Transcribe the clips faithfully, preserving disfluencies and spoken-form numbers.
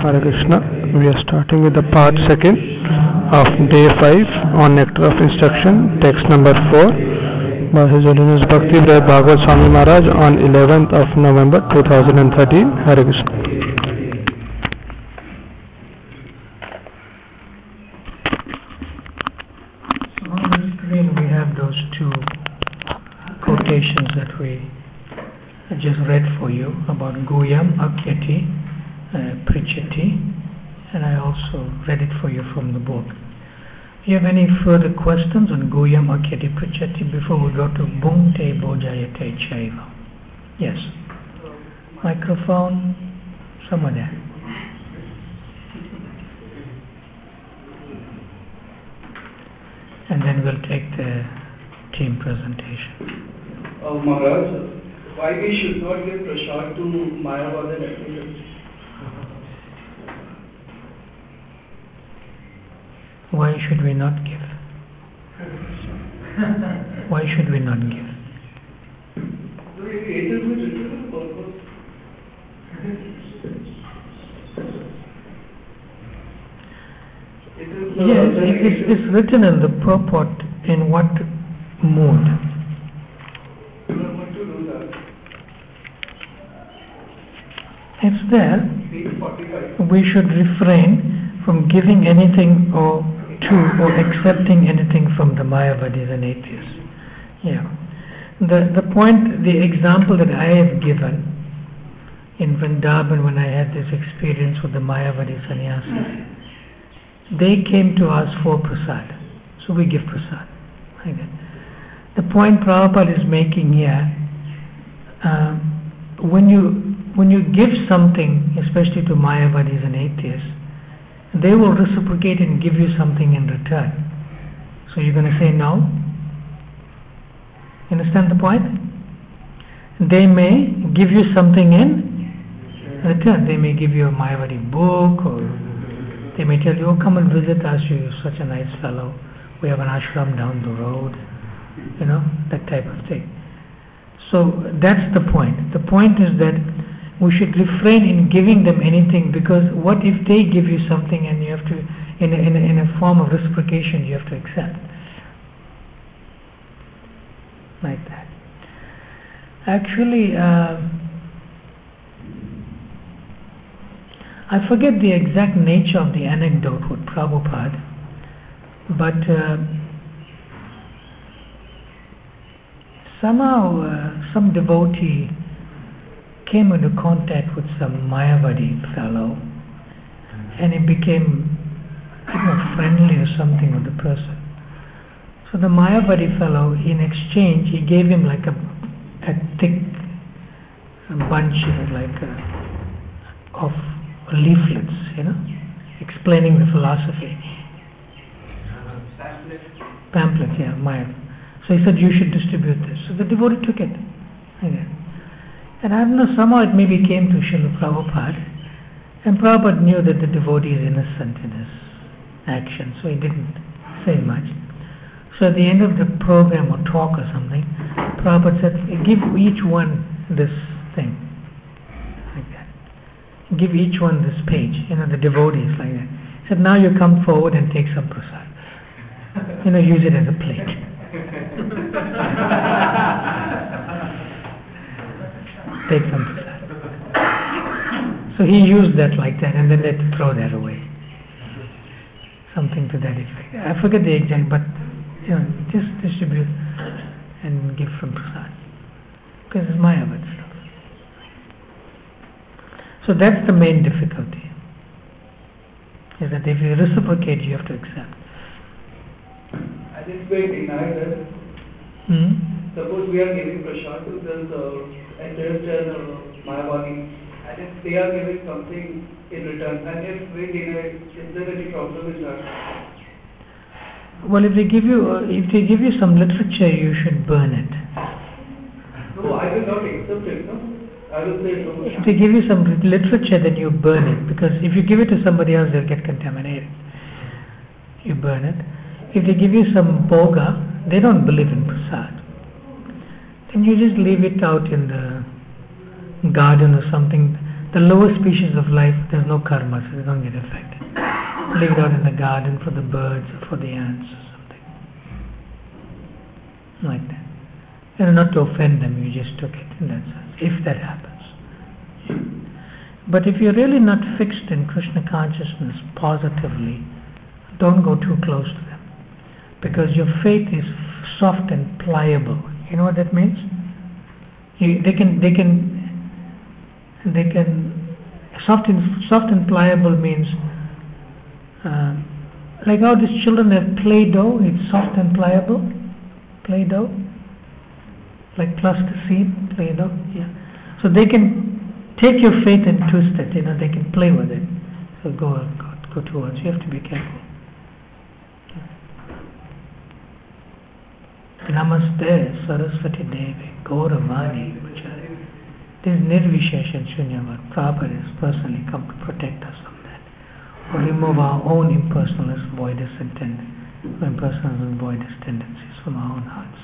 Hare Krishna. We are starting with the part second of day five on Nectar of Instruction, text number four by His Holiness Bhakti Vinod Bhagwat Swami Maharaj on eleventh of November two thousand thirteen. Hare Krishna. So on the screen we have those two quotations that we just read for you about Goyam Akyati uh, Prichati, and I also read it for you from the book. Do you have any further questions on Goyam Akyati Prichati before we go to Bhungte Bojayate Chaiva? Yes. Microphone, somewhere there. And then we'll take the team presentation. Uh, Maharaj, why we should not give prasad to Mayavad and Advaita? Why should we not give? Why should we not give? Yes, it is, it's written in the purport in what mood. It's there. We should refrain from giving anything or to or accepting anything from the Mayavadis and atheists. Yeah. The the point, the example that I have given in Vrindavan when I had this experience with the Mayavadi sannyasis, they came to us for prasad. So we give prasad. Okay. The point Prabhupada is making here, um, when you when you give something, especially to Mayavadis and atheists, they will reciprocate and give you something in return. So you're going to say no? You understand the point? They may give you something in return. They may give you a Mayavadi book, or they may tell you, oh, come and visit us, you're such a nice fellow. We have an ashram down the road. You know, that type of thing. So that's the point. The point is that we should refrain in giving them anything, because what if they give you something and you have to, in a, in a, in a form of reciprocation, you have to accept. Like that. Actually, uh, I forget the exact nature of the anecdote with Prabhupada, but uh, somehow uh, some devotee came into contact with some Mayavadi fellow, and he became, I don't know, friendly or something with the person. So the Mayavadi fellow, in exchange, he gave him like a, a thick bunch, like a, of leaflets, you know, explaining the philosophy. Pamphlet. Pamphlet, yeah, Maya. So he said, you should distribute this. So the devotee took it. Okay. And I don't know, somehow it maybe came to Srila Prabhupada, and Prabhupada knew that the devotee is innocent in his action, so he didn't say much. So at the end of the program or talk or something, Prabhupada said, give each one this thing, like that. Give each one this page, you know, the devotees, like that. He said, now you come forward and take some prasad. You know, use it as a plate. Take some prasad. So he used that like that, and then they had to throw that away. Something to that effect. I forget the exact, but you know, just distribute and give from prasad. Because it's Mayavad stuff. So that's the main difficulty. Is that if you reciprocate, you have to accept. And if we deny that, Hmm? suppose we are giving prasad to this uh, atheist and uh, Mayavadi, and if they are giving something in return, and if we deny, is there any problem in that? Well, if they give you uh, if they give you some literature, you should burn it. No, I will not accept it, no? I will say no. If they give you some literature, then you burn it, because if you give it to somebody else, they'll get contaminated. You burn it. If they give you some boga, they don't believe in prasad. Then you just leave it out in the garden or something. The the lower species of life, there's no karma, so they don't get affected. Leave it out in the garden for the birds or for the ants or something. Like that. And not to offend them, you just took it in that sense, if that happens. But if you're really not fixed in Krishna consciousness positively, don't go too close to them. Because your faith is soft and pliable. You know what that means? You, they can, they can, they can, soft and, soft and pliable means, uh, like how these children have Play-Doh, it's soft and pliable, Play-Doh, like plasticine, Play-Doh, yeah. So they can take your faith and twist it, you know, they can play with it. So go, go, go towards, you have to be careful. Namaste Saraswati Devi Gauravani Vachari. This is Nirvisheshan Shunyavad. Prabhupada has personally come to protect us from that. Or remove our own impersonalist voidist tendencies, impersonalist and voidist tendencies from our own hearts.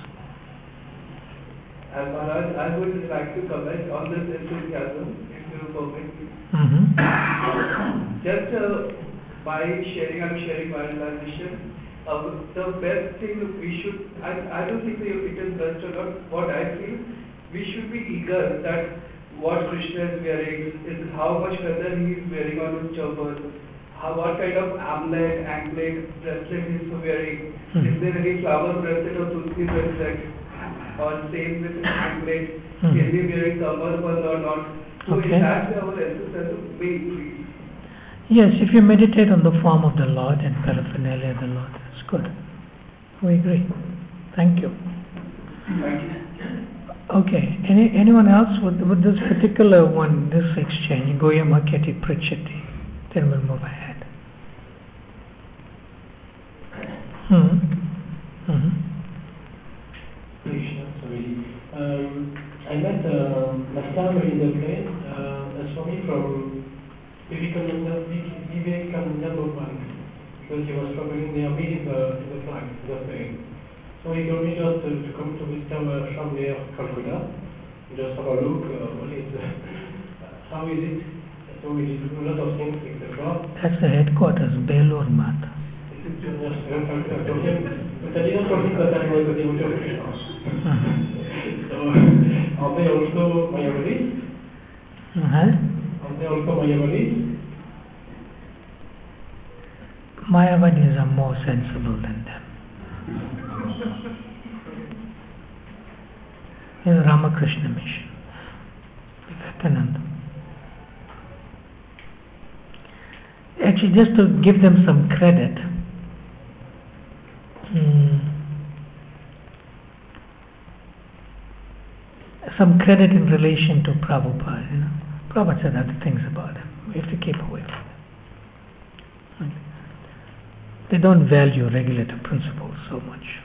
And Maharaj, I would like to comment on this enthusiasm, if you permit me. Mm-hmm. Just uh, by sharing, I'm sharing my realization. Uh, the best thing we should, I, I don't think it is best or not, what I feel, we should be eager that what Krishna is wearing, is how much feather he is wearing on his turban, how, what kind of amulet, anklet, bracelet he is wearing, mm-hmm. Is there any flower bracelet or tulsi bracelet, or same with his anklet, mm-hmm. Is he wearing kamarband or not? So okay. Is that our enthusiasm may increase? Yes, if you meditate on the form of the Lord and paraphernalia of the Lord, that's good. We agree. Thank you. Thank you. Okay, Any, anyone else with, with this particular one, this exchange, Goya Maketi Prichati, then we'll move ahead. Hmm. Mm-hmm. Krishna, sorry. Um, I met uh, last time in the plane uh, a Swami from Vivekananda Bhopal, because he was traveling near me in the, in the flight, in the plane. So he told me just to, to come to visit our shop near Calcutta, just have a look, uh, what is, uh, how is it? So we did a lot of things, et cetera. That's the headquarters, Belur Mata. But I didn't tell him that I was a devotee of Krishna. So, are they also Mayavadis? Uh-huh. Are they also Mayavadis? Mayavadis are more sensible than them. In the Ramakrishna mission, Vivekananda. Actually, just to give them some credit, hmm, some credit in relation to Prabhupada, you know. Prabhupada said other things about them. We have to keep away from them. They don't value regulative principles so much.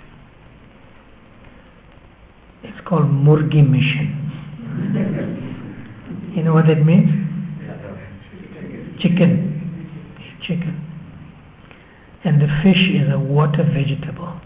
It's called Murgi mission. You know what that means? Chicken. Chicken. And the fish is a water vegetable.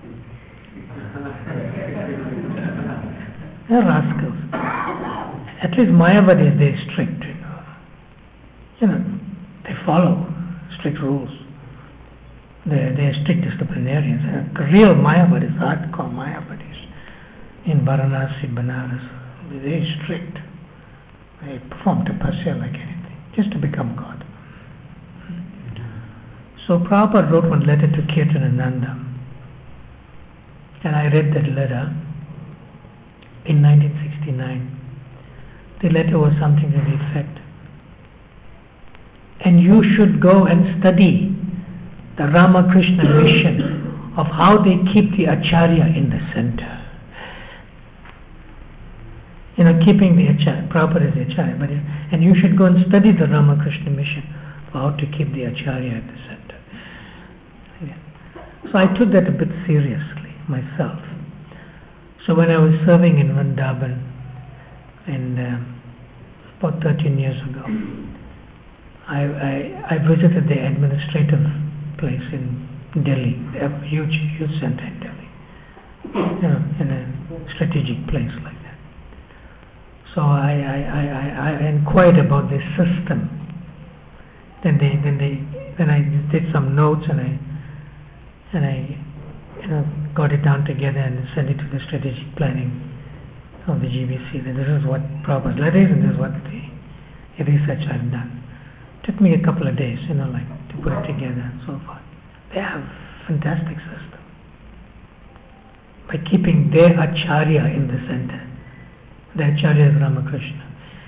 They're rascals. At least Mayavadis, they're strict. You know. you know, they follow strict rules. They're, they're strict disciplinarians. Uh, real Mayavadis, hardcore Mayavadis, in Varanasi, Banaras, they're very strict. They perform tapasya like anything, just to become God. So Prabhupada wrote one letter to Kirtanananda, and I read that letter in nineteen sixty-nine. The letter was something to the effect, and you should go and study the Ramakrishna mission of how they keep the Acharya in the center. You know, keeping the Acharya, Prabhupada is the Acharya, but and you should go and study the Ramakrishna mission for how to keep the Acharya at the center. Yeah. So I took that a bit seriously myself. So when I was serving in Vrindavan, and um, about thirteen years ago, I, I, I visited the administrative place in Delhi, a huge youth center in Delhi, you know, in a strategic place like that. So I, I, I, I, I inquired about this system. Then they, then they, then I did some notes and I, and I, you know, got it down together and sent it to the strategic planning of the G B C. That this is what Prabhupada's letter is and this is what the, the research I've done. It took me a couple of days, you know, like to put it together and so forth. They have a fantastic system. By keeping their Acharya in the center. The Acharya is Ramakrishna.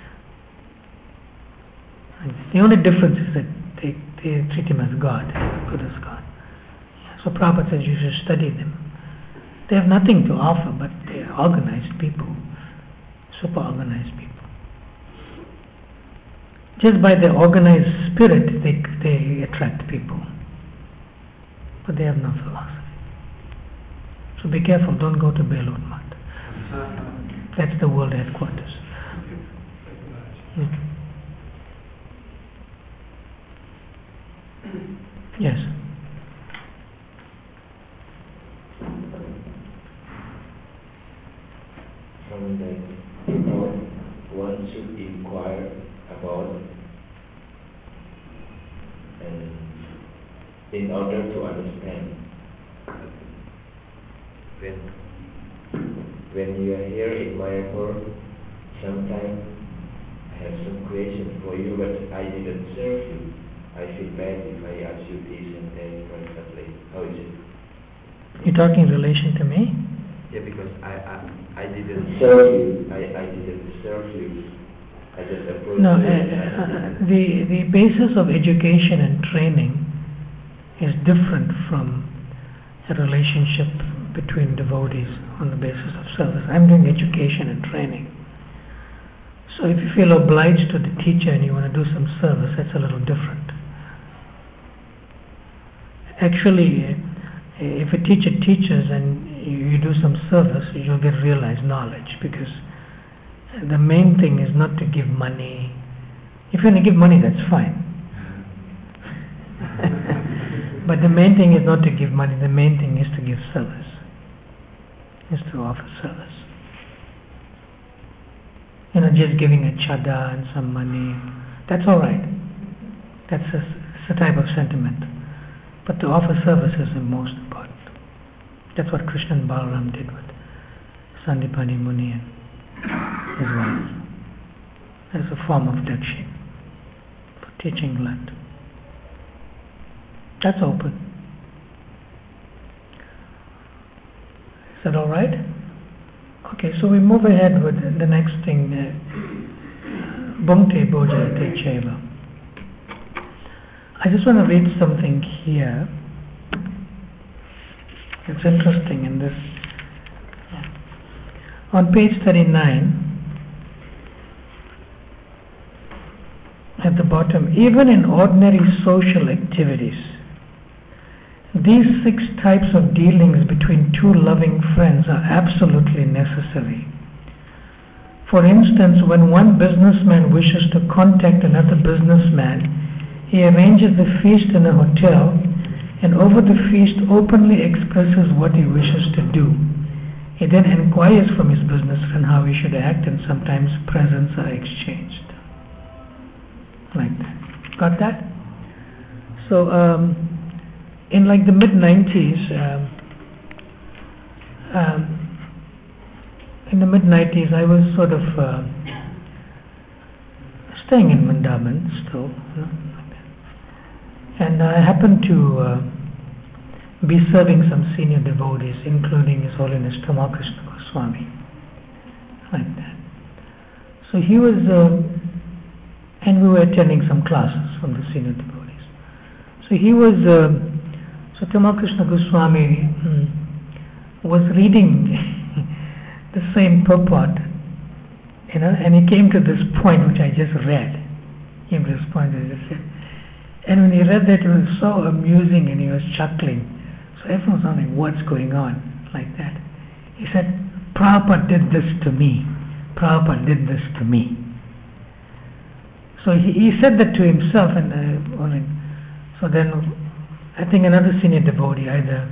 And the only difference is that they, they treat him as God, good as God. So Prabhupada says you should study them. They have nothing to offer, but they are organized people, super organized people. Just by their organized spirit, they, they attract people. But they have no philosophy. So be careful, don't go to Belur Math. That's the world headquarters. Mm. Yes. From that, you know, one should inquire about and in order to understand. When, when you are here in Mayapur, sometimes I have some question for you, but I didn't serve you. I feel bad if I ask you this and that constantly. How is it? You're talking in relation to me? Yeah, because I I, I didn't serve you. I, I didn't serve you. I just approached No, you. uh, uh, the, the basis of education and training is different from a relationship between devotees on the basis of service. I'm doing education and training. So if you feel obliged to the teacher and you want to do some service, that's a little different. Actually, if a teacher teaches and you do some service, you'll get realized knowledge, because the main thing is not to give money. If you want to give money, that's fine. But the main thing is not to give money, the main thing is to give service, is to offer service. You know, just giving a chada and some money, that's all right. That's a, it's a type of sentiment. But to offer service is the most important. That's what Krishna and Balaram did with Sandipani Muni and his wife. As a form of dakshina for teaching Lent. That's open. Is that all right? Okay, so we move ahead with the next thing. Bhungte Bhojate Cheva. I just want to read something here. It's interesting in this. On page thirty-nine, at the bottom, even in ordinary social activities, these six types of dealings between two loving friends are absolutely necessary. For instance, when one businessman wishes to contact another businessman, he arranges the feast in a hotel and over the feast openly expresses what he wishes to do. He then inquires from his business friend how he should act, and sometimes presents are exchanged. Like that. Got that? So, um, in like the mid nineties, um, um, in the mid nineties, I was sort of uh, staying in Vrindavan still, you know, like that. And I happened to uh, be serving some senior devotees, including His Holiness Ramakrishna Goswami, like that. So he was, uh, and we were attending some classes from the senior devotees. So he was. Uh, So Ramakrishna Goswami hmm, was reading the same purport, you know, and he came to this point which I just read. He came to this point I just said. And when he read that, it was so amusing and he was chuckling. So everyone was wondering what's going on, like that. He said, Prabhupada did this to me. Prabhupada did this to me. So he, he said that to himself, and uh, so then I think another senior devotee, either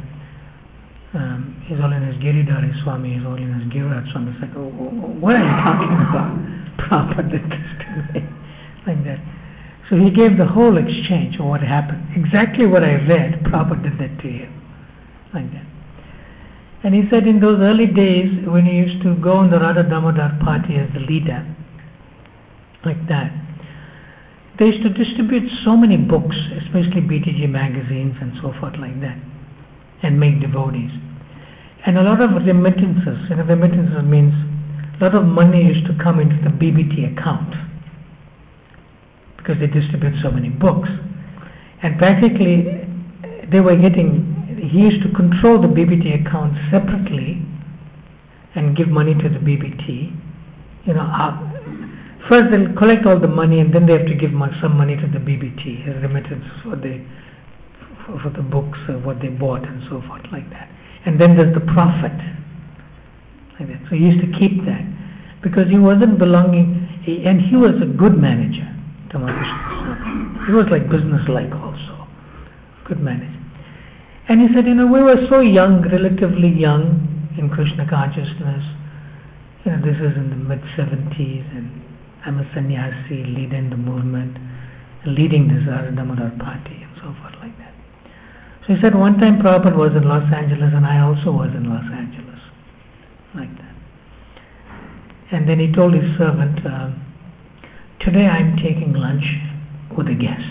um, His Holiness Giridhari Swami, His Holiness Giriraj Swami, said, oh, oh, oh, what are you talking about? Prabhupada did this to me, like that. So he gave the whole exchange of what happened. Exactly what I read, Prabhupada did that to him, like that. And he said in those early days, when he used to go on the Radha Damodar party as the leader, like that, they used to distribute so many books, especially B T G magazines and so forth like that, and make devotees. And a lot of remittances, you know, remittances means a lot of money used to come into the B B T account because they distribute so many books. And practically they were getting, he used to control the B B T account separately and give money to the B B T. You know, uh, first they'll collect all the money and then they have to give some money to the B B T as remittances for the, for, for the books, uh, what they bought and so forth like that. And then there's the profit. Like that. So he used to keep that because he wasn't belonging, he, and he was a good manager, Tamakrisha. He was like business-like also, good manager. And he said, you know, we were so young, relatively young in Krishna consciousness. You know, this is in the mid seventies, and I'm a sannyasi leading the movement, leading this Radha Damodar party and so forth like that. So he said one time Prabhupada was in Los Angeles and I also was in Los Angeles, like that. And then he told his servant, uh, today I'm taking lunch with a guest.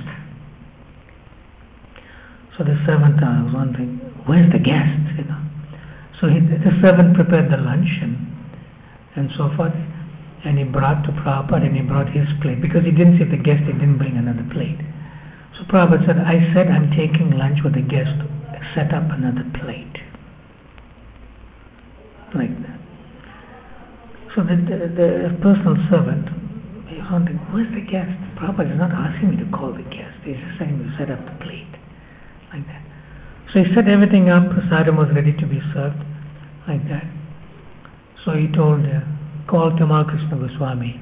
So the servant uh, was wondering, where's the guest, you know? So he, the servant prepared the lunch and, and so forth, and he brought to Prabhupada and he brought his plate, because he didn't see the guest, he didn't bring another plate. So Prabhupada said, I said I'm taking lunch with a guest, set up another plate. Like that. So the, the, the personal servant, he was wondering, where's the guest? Prabhupada is not asking me to call the guest, he's just saying to set up the plate. Like that. So he set everything up, prasadam was ready to be served, like that. So he told, uh, call Tamal Goswami.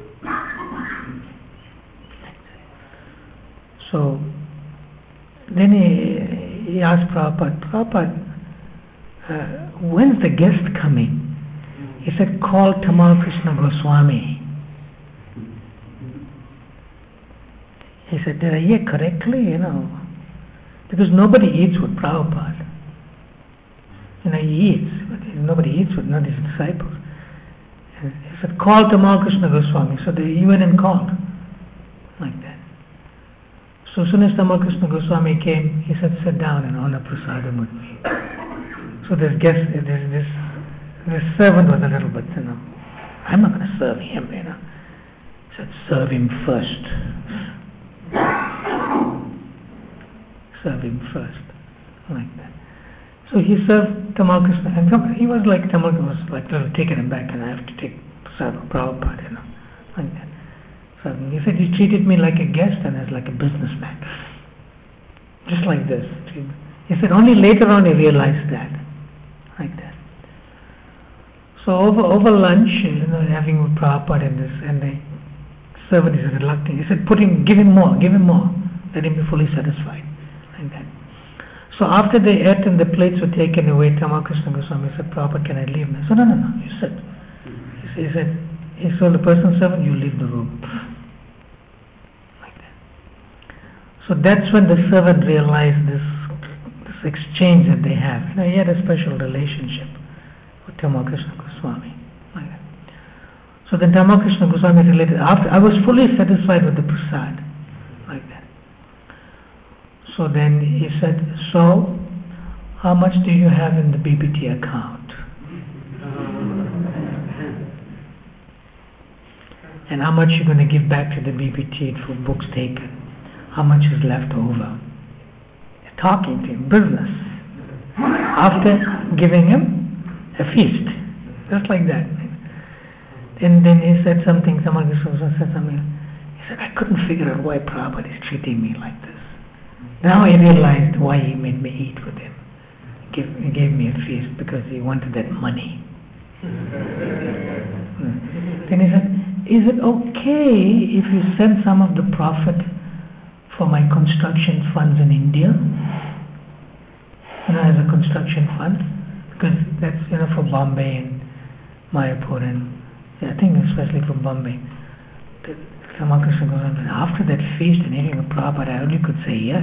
So then he, he asked Prabhupada, Prabhupada, uh, when's the guest coming? He said, call Tamal Krishna Goswami. He said, did I hear correctly? You know, because nobody eats with Prabhupada. You know, he eats, but nobody eats with none of his disciples. And he said, call Tamal Krishna Goswami. So they, he went and called, like that. So as soon as Tamal Krishna Goswami came, he said, sit down and honor prasadam with me. So this guest, this, this, this servant was a little bit, you know, I'm not going to serve him, you know. He said, serve him first. Serve him first, like that. So he served Tamal Krishna, and he was like, Tamal was like, a little taken aback, and I have to take Prabhupada, you know, like that. So he said, he treated me like a guest and as like a businessman, just like this. He said, only later on he realized that, like that. So over over lunch, you know, having with Prabhupada and this, and the servant is reluctant. He said, put him, give him more, give him more, let him be fully satisfied. Like that. So after they ate and the plates were taken away, Tamal Krishna Goswami said, Prabhupada, can I leave now? So no, no, no, you sit. He said, he told the person servant, you leave the room. Like that. So that's when the servant realized this, this exchange that they have. You know, he had a special relationship with Tamal Krishna Goswami. Like that. So then Tamal Krishna Goswami related, after I was fully satisfied with the prasad. Like that. So then he said, so how much do you have in the B B T account? And how much you're going to give back to the B B T for books taken? How much is left over? Talking to him, business. After giving him a feast, just like that. And then he said something, someone said something. He said, I couldn't figure out why Prabhupada is treating me like this. Now I realized why he made me eat with him. He gave, he gave me a feast because he wanted that money. Then he said, is it okay if you send some of the profit for my construction funds in India? You know, as a construction fund? Because that's, you know, for Bombay and Mayapur and I think especially from Bombay. The, Ramakrishna goes on, after that feast and eating a Prabhupada, I only could say yes.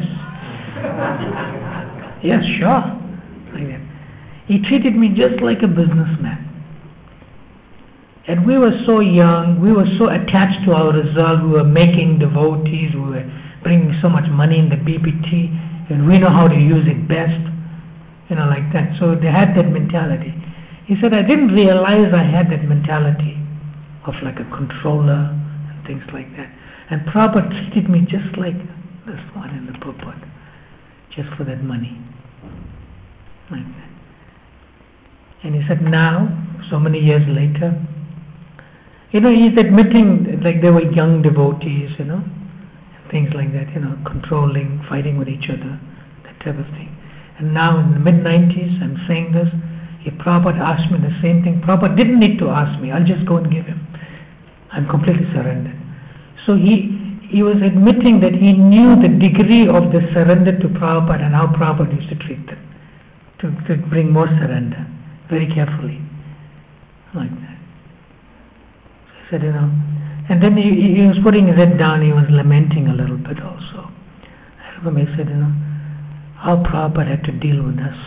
Yes, sure. Like that. He treated me just like a businessman. And we were so young, we were so attached to our result, we were making devotees, we were bringing so much money in the B P T, and we know how to use it best, you know, like that. So they had that mentality. He said, I didn't realize I had that mentality of like a controller and things like that. And Prabhupada treated me just like this one in the purport, just for that money. Like that. And he said, now, so many years later, you know, he's admitting like they were young devotees, you know, things like that, you know, controlling, fighting with each other, that type of thing. And now in the mid nineties, I'm saying this, if Prabhupada asked me the same thing, Prabhupada didn't need to ask me, I'll just go and give him. I'm completely surrendered. So he he was admitting that he knew the degree of the surrender to Prabhupada and how Prabhupada used to treat them, to, to bring more surrender, very carefully, like that. He said, you know, and then he, he was putting his head down, he was lamenting a little bit also. I remember he said, you know, how Prabhupada had to deal with us.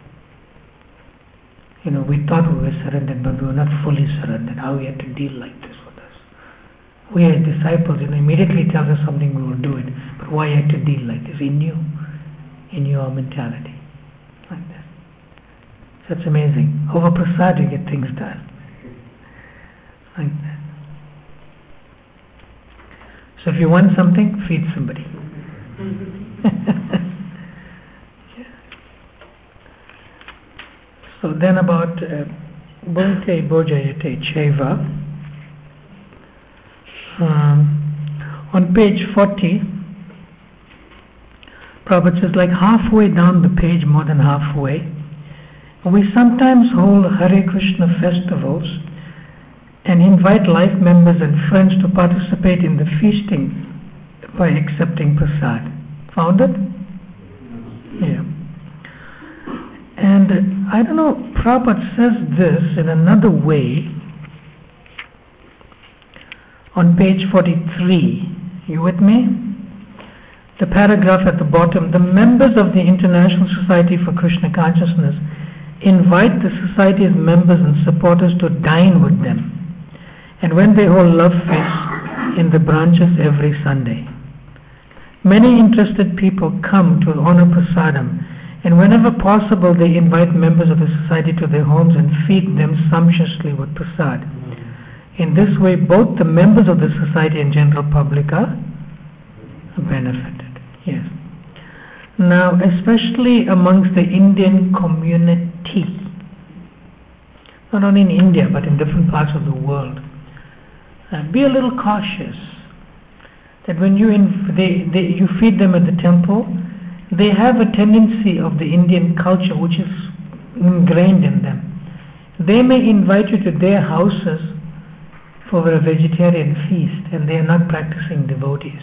You know, we thought we were surrendered, but we were not fully surrendered. How he had to deal like this with us. We as disciples, you know, immediately tells us something, we will do it. But why he had to deal like this? He knew. He knew our mentality. Like that. So it's amazing. Over prasad you get things done. Like that. So if you want something, feed somebody. Yeah. So then about Bhunte Bhojayate Cheva. Um, on page forty, Prabhupada says, like halfway down the page, more than halfway, we sometimes hold Hare Krishna festivals and invite life members and friends to participate in the feasting by accepting prasad. Found it? Yeah. And uh, I don't know, Prabhupada says this in another way on page forty-three. You with me? The paragraph at the bottom, the members of the International Society for Krishna Consciousness invite the society's members and supporters to dine with them. And when they hold love feasts in the branches every Sunday. Many interested people come to honor prasadam, and whenever possible they invite members of the society to their homes and feed them sumptuously with prasad. In this way, both the members of the society and general public are benefited. Yes. Now, especially amongst the Indian community, not only in India but in different parts of the world, uh, be a little cautious that when you inv- they, they, you feed them at the temple, they have a tendency of the Indian culture which is ingrained in them. They may invite you to their houses for a vegetarian feast, and they are not practicing devotees.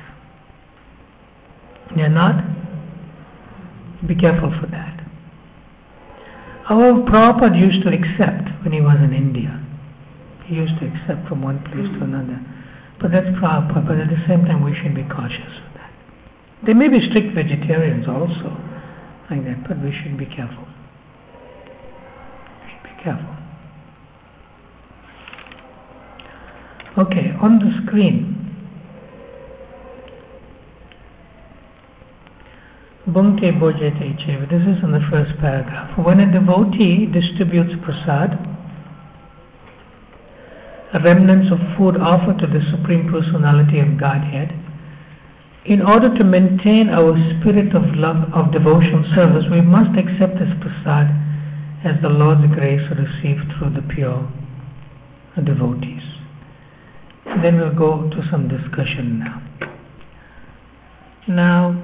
They are not. Be careful for that. However, Prabhupada used to accept when he was in India. He used to accept from one place to another. But that's Prabhupada, but at the same time we should be cautious of that. There may be strict vegetarians also, like that, but we should be careful. We should be careful. Okay, on the screen, Bhunte Bhojate Cheva, this is in the first paragraph. When a devotee distributes prasad, remnants of food offered to the Supreme Personality of Godhead, in order to maintain our spirit of love, of devotional service, we must accept this prasad as the Lord's grace received through the pure devotees. And then we'll go to some discussion now. Now,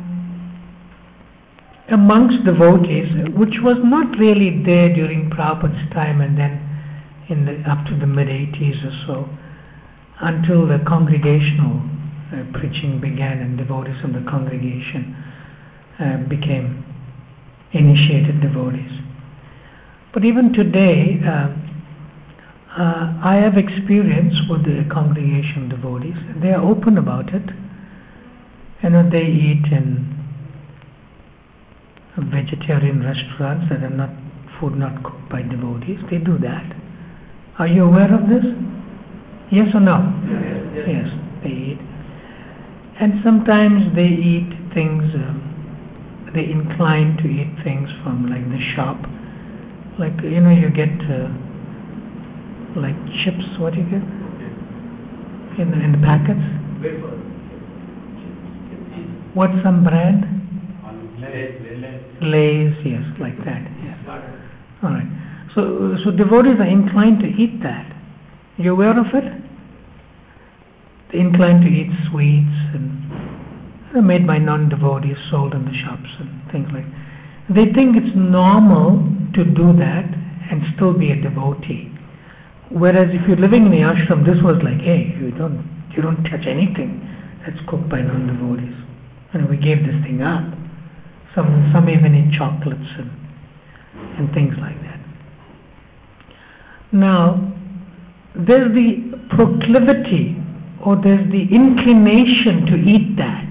amongst devotees, which was not really there during Prabhupada's time and then in the, up to the mid eighties or so, until the congregational uh, preaching began and devotees from the congregation uh, became initiated devotees. But even today, uh, Uh, I have experience with the congregation devotees. They are open about it. You know, they eat in vegetarian restaurants that are not food not cooked by devotees. They do that. Are you aware of this? Yes or no? Yes, yes. Yes, they eat. And sometimes they eat things, um, they incline to eat things from like the shop. Like, you know, you get uh, like chips, what do you get? In, in the packets? Wafer. What's some brand? Lays. Lays, yes, like that, yes. All right. So, so devotees are inclined to eat that. You aware of it? They're inclined to eat sweets and they're made by non-devotees, sold in the shops and things like that. They think it's normal to do that and still be a devotee. Whereas if you're living in the ashram, this was like, hey, you don't you don't touch anything that's cooked by non-devotees. And we gave this thing up. Some some even eat chocolates and and things like that. Now, there's the proclivity or there's the inclination to eat that.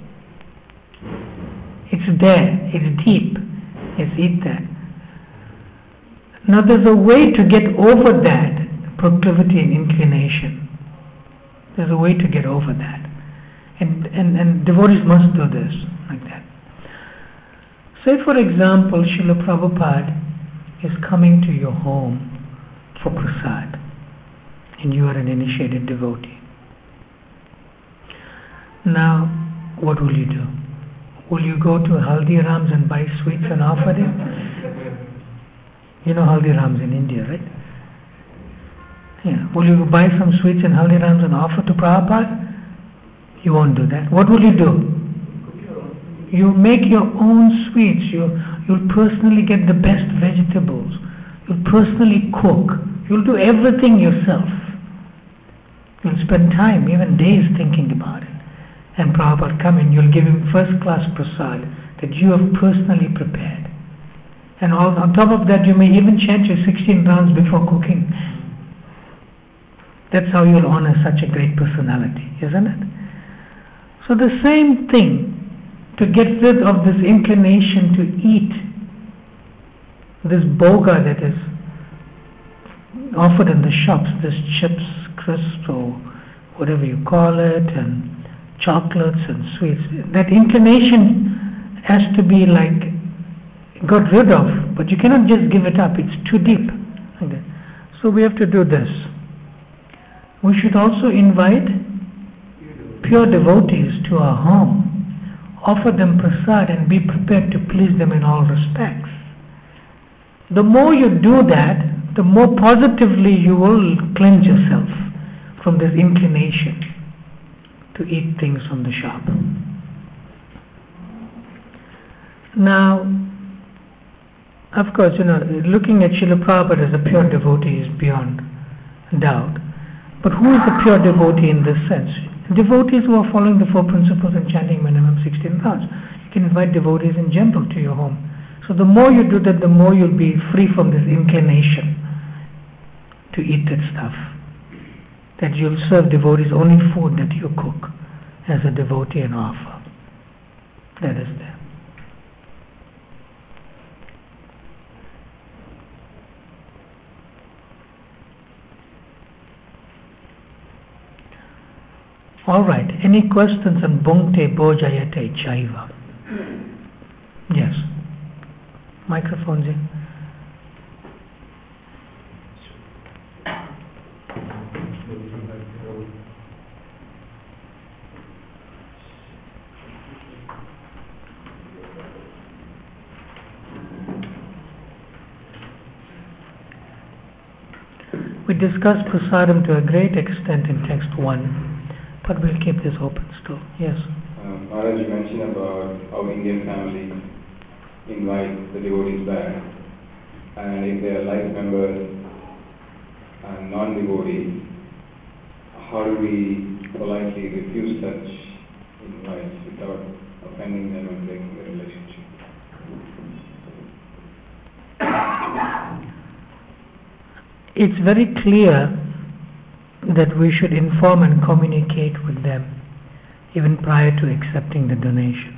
It's there, it's deep, it's eat that. Now there's a way to get over that proclivity and inclination. There's a way to get over that. And, and, and devotees must do this, like that. Say for example, Srila Prabhupada is coming to your home for prasad and you are an initiated devotee. Now, what will you do? Will you go to Haldiram's and buy sweets and offer them? You know Haldiram's in India, right? Yeah. Will you buy some sweets in Haldiram's and offer to Prabhupada? You won't do that. What will you do? You make your own sweets. You, you'll personally get the best vegetables. You'll personally cook. You'll do everything yourself. You'll spend time, even days, thinking about it. And Prabhupada come in, you'll give him first class prasad that you have personally prepared. And all, on top of that, you may even chant your sixteen rounds before cooking. That's how you'll honor such a great personality, isn't it? So the same thing, to get rid of this inclination to eat, this boga that is offered in the shops, this chips, crisps, or whatever you call it, and chocolates and sweets, that inclination has to be like got rid of, but you cannot just give it up, it's too deep. Okay. So we have to do this. We should also invite pure devotees to our home, offer them prasad and be prepared to please them in all respects. The more you do that, the more positively you will cleanse yourself from this inclination to eat things from the shop. Now, of course, you know, looking at Srila Prabhupada as a pure devotee is beyond doubt. But who is a pure devotee in this sense? Devotees who are following the four principles and chanting minimum sixteen rounds. You can invite devotees in general to your home. So the more you do that, the more you'll be free from this inclination to eat that stuff. That you'll serve devotees only food that you cook as a devotee and offer. That is there. All right. Any questions on Bhungte Bhojayate Chaiva? Yes. Microphone's in. We discussed prasadam to a great extent in text one, but we'll keep this open still. Yes? Um, Maharaj, you mentioned about how Indian families invite the devotees back, and if they are life members and non-devotees, how do we politely refuse such invites without offending them and breaking the relationship? it's very clear that we should inform and communicate with them even prior to accepting the donation.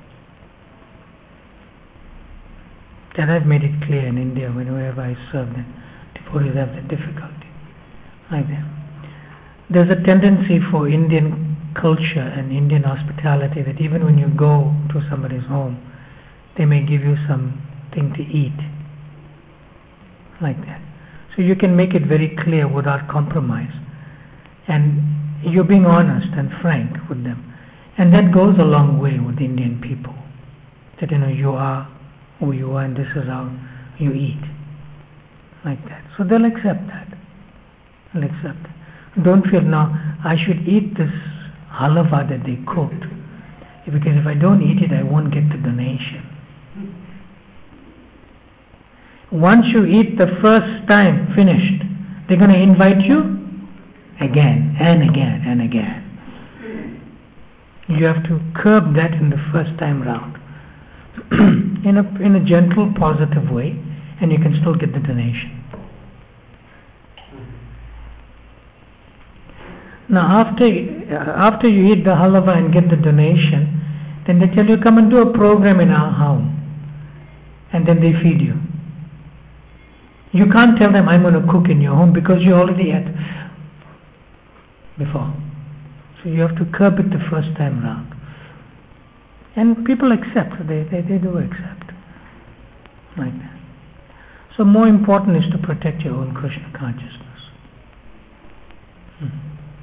That I've made it clear in India whenever I serve them. Devotees have the difficulty. Like that. There's a tendency for Indian culture and Indian hospitality that even when you go to somebody's home, they may give you something to eat. Like that. So you can make it very clear without compromise. And you're being honest and frank with them. And that goes a long way with Indian people. That you know, you are who you are and this is how you eat. Like that. So they'll accept that. They'll accept that. Don't feel now, I should eat this halava that they cooked. Because if I don't eat it, I won't get the donation. Once you eat the first time, finished, they're going to invite you again and again and again. You have to curb that in the first time round. in a in a gentle, positive way, and you can still get the donation. Now after, uh, after you eat the halava and get the donation, then they tell you, come and do a program in our home. And then they feed you. You can't tell them, I'm going to cook in your home, because you already ate before. So you have to curb it the first time round. And people accept, they, they, they do accept. Like that. So more important is to protect your own Krishna consciousness. Hmm.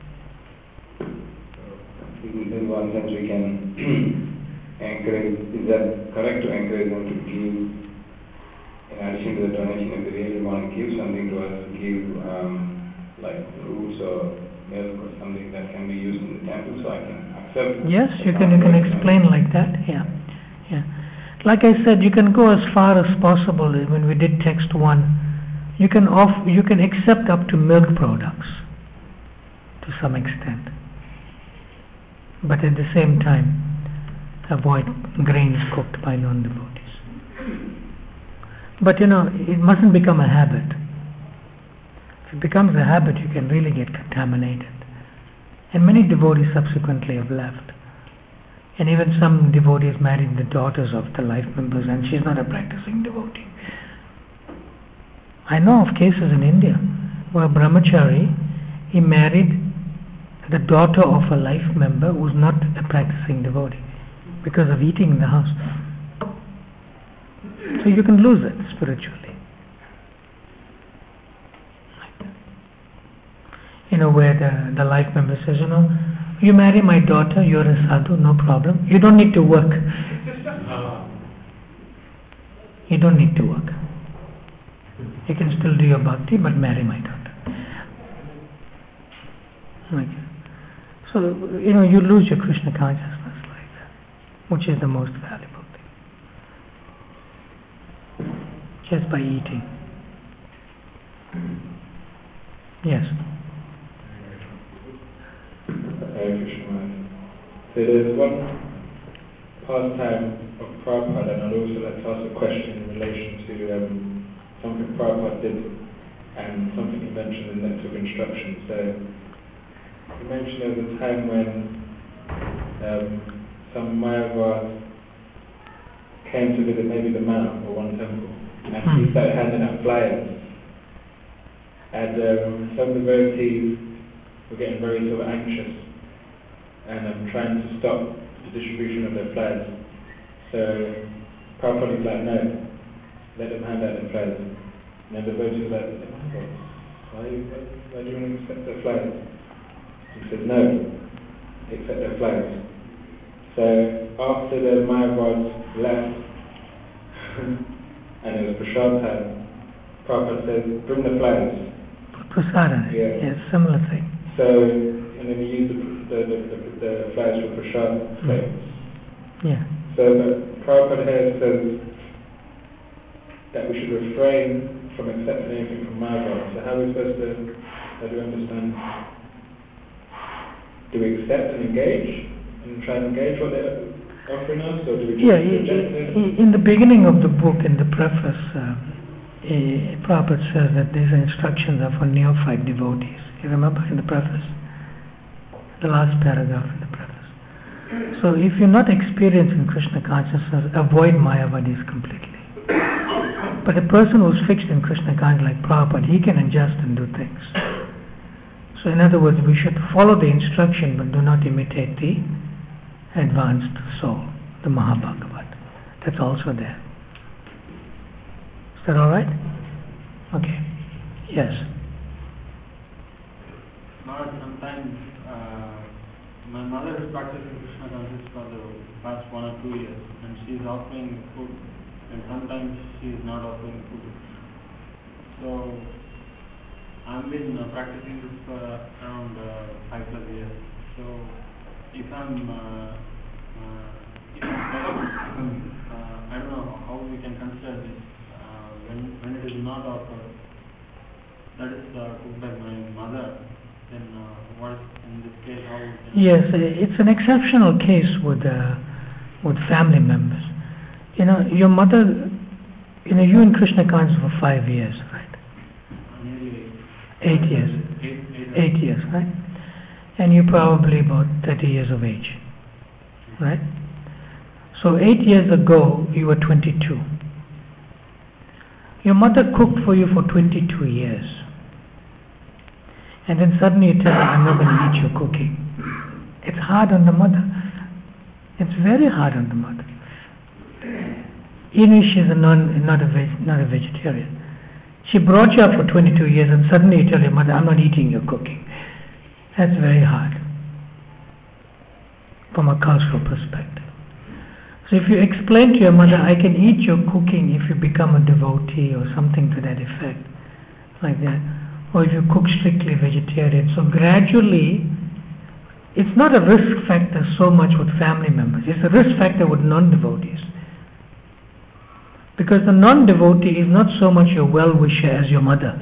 In one sense we can encourage, is that correct to encourage them to give, in addition to the donation, if they really want to give something to us, give um, like fruits or milk or something that can be used in the temple, so I can accept. Yes, you can, you can explain like that, yeah. yeah. Like I said, you can go as far as possible. When we did text one, you can off, you can accept up to milk products to some extent. But at the same time, avoid grains cooked by non-devotees. But you know, it mustn't become a habit. If it becomes a habit, you can really get contaminated. And many devotees subsequently have left. And even some devotees married the daughters of the life members, and she's not a practicing devotee. I know of cases in India where a brahmachari, he married the daughter of a life member who was not a practicing devotee because of eating in the house. So you can lose it spiritually. You know, where the, the life member says, you know, you marry my daughter, you're a sadhu, no problem. You don't need to work. You don't need to work. You can still do your bhakti, but marry my daughter. Like, so, you know, you lose your Krishna consciousness like that, which is the most valuable thing. Just by eating. Yes. Hare Krishna. So there's one pastime of Prabhupada, and I'd also like to ask a question in relation to um, something Prabhupada did and something he mentioned in the Nectar of Instruction. So he mentioned there was a time when um, some Mayavas came to visit maybe the mount or one temple, and he started handing out flyers. And um, some devotees were getting very sort of anxious and um, trying to stop the distribution of their flyers. So Prabhupada was like, no, let them hand out their flyers. And then the devotees were like, why, why, why do you want to accept their flyers? He said, no, accept their flyers. So after the Mayavas left, and it was prasad time, Prabhupada said, bring the flyers. Prasada, Yeah. yes, similar thing. So, and then he used the, the, the, the, the flyers for prasad plates. Yeah. So the Prabhupada here says that we should refrain from accepting anything from Mayavas. So how are we supposed to, how do we understand? Do we accept and engage? And try and engage what they're offering us? Or do we just Yeah, reject it? in the beginning of the book, in the preface, uh, eh, Prabhupada says that these instructions are for neophyte devotees. You remember in the preface? The last paragraph in the preface. So if you're not experienced in Krishna consciousness, avoid Mayavadis completely. But a person who's fixed in Krishna consciousness like Prabhupada, he can adjust and do things. So in other words, we should follow the instruction but do not imitate the advanced soul, the Mahabhagavat. That's also there. Is that alright? Okay. Yes. Lord, sometimes uh, my mother is practicing Krishna consciousness for the past one or two years, and she is offering food, and sometimes she is not offering food. So I've been uh, practicing this for around uh, five plus years. So if I'm, uh, uh, if I'm uh, I don't know how we can consider this uh, when when it is not offered, that is uh, cooked by my mother. Then uh, what in this case how? Can Yes, it's an exceptional case with uh, with family members. You know, your mother, you know, you in Krishna consciousness for five years, right? nearly Eight years. Eight, eight, Eight years, right? And you're probably about thirty years of age, right? So eight years ago, you were twenty-two. Your mother cooked for you for twenty-two years. And then suddenly you tell her, I'm not going to eat your cooking. It's hard on the mother. It's very hard on the mother. Even if she's a non, not, a veg, not a vegetarian. She brought you up for twenty-two years and suddenly you tell your mother, I'm not eating your cooking. That's very hard from a cultural perspective. So if you explain to your mother, I can eat your cooking if you become a devotee or something to that effect, like that, or if you cook strictly vegetarian. So gradually, it's not a risk factor so much with family members, it's a risk factor with non-devotees. Because the non-devotee is not so much your well-wisher as your mother.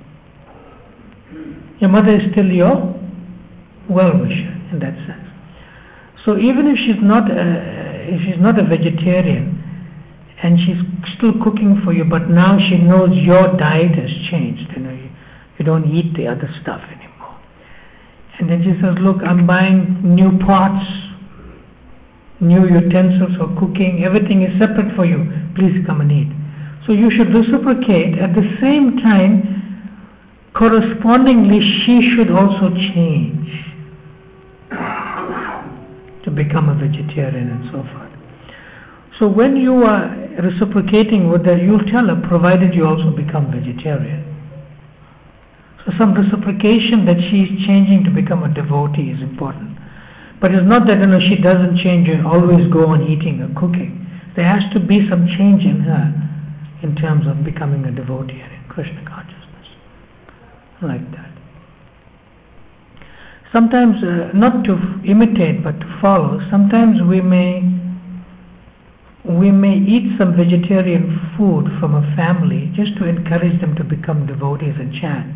Your mother is still your well-wisher in that sense. So even if she's not a, if she's not a vegetarian and she's still cooking for you, but now she knows your diet has changed, you know, you, you don't eat the other stuff anymore. And then she says, look, I'm buying new pots, new utensils for cooking, everything is separate for you, please come and eat. So you should reciprocate. At the same time, correspondingly, she should also change to become a vegetarian and so forth. So when you are reciprocating with her, you'll tell her, provided you also become vegetarian. So some reciprocation that she is changing to become a devotee is important. But it's not that, you know, she doesn't change and always go on eating or cooking. There has to be some change in her in terms of becoming a devotee and in Krishna consciousness. Like that. Sometimes, uh, not to imitate but to follow, sometimes we may we may eat some vegetarian food from a family just to encourage them to become devotees and chant.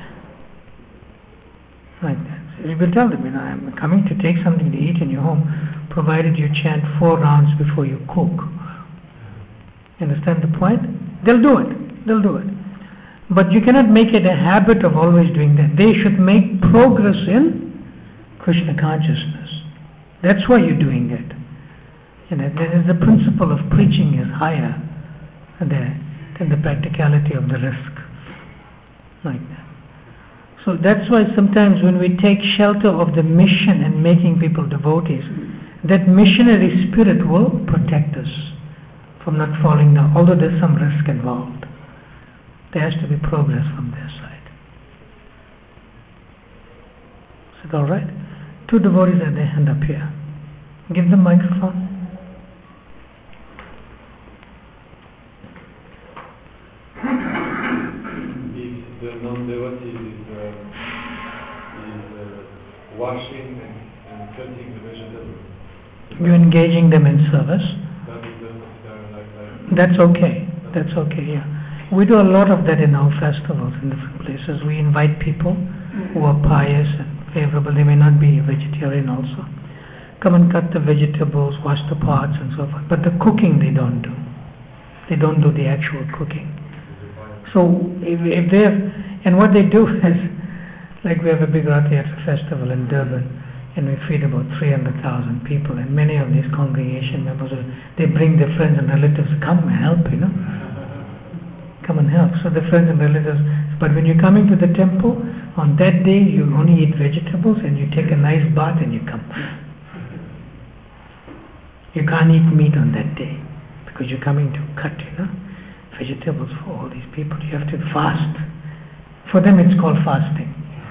Like that. So you will tell them, you know, I'm coming to take something to eat in your home, provided you chant four rounds before you cook. You understand the point? They'll do it. They'll do it. But you cannot make it a habit of always doing that. They should make progress in Krishna consciousness. That's why you're doing it. You know, there is the principle of preaching is higher there than the practicality of the risk. Like that. So that's why sometimes when we take shelter of the mission and making people devotees, that missionary spirit will protect us from not falling down, although there's some risk involved. There has to be progress from their side. Is it alright? Two devotees have their hand up here. Give them microphone. The non-devotee is, uh, is uh, washing and, and cutting the vegetables. You're engaging them in service. That is the, like, like That's okay. That's okay, yeah. We do a lot of that in our festivals in different places. We invite people who are pious and favorable. They may not be vegetarian also. Come and cut the vegetables, wash the pots and so forth. But the cooking they don't do. They don't do the actual cooking. So if, if they have, and what they do is, like we have a big Rath Yatra festival in Durban, and we feed about three hundred thousand people, and many of these congregation members, they bring their friends and relatives, come and help, you know. Come and help. So the friends and relatives, but when you're coming to the temple, on that day you only eat vegetables and you take a nice bath and you come. You can't eat meat on that day because you're coming to cut, you know, vegetables for all these people. You have to fast. For them it's called fasting.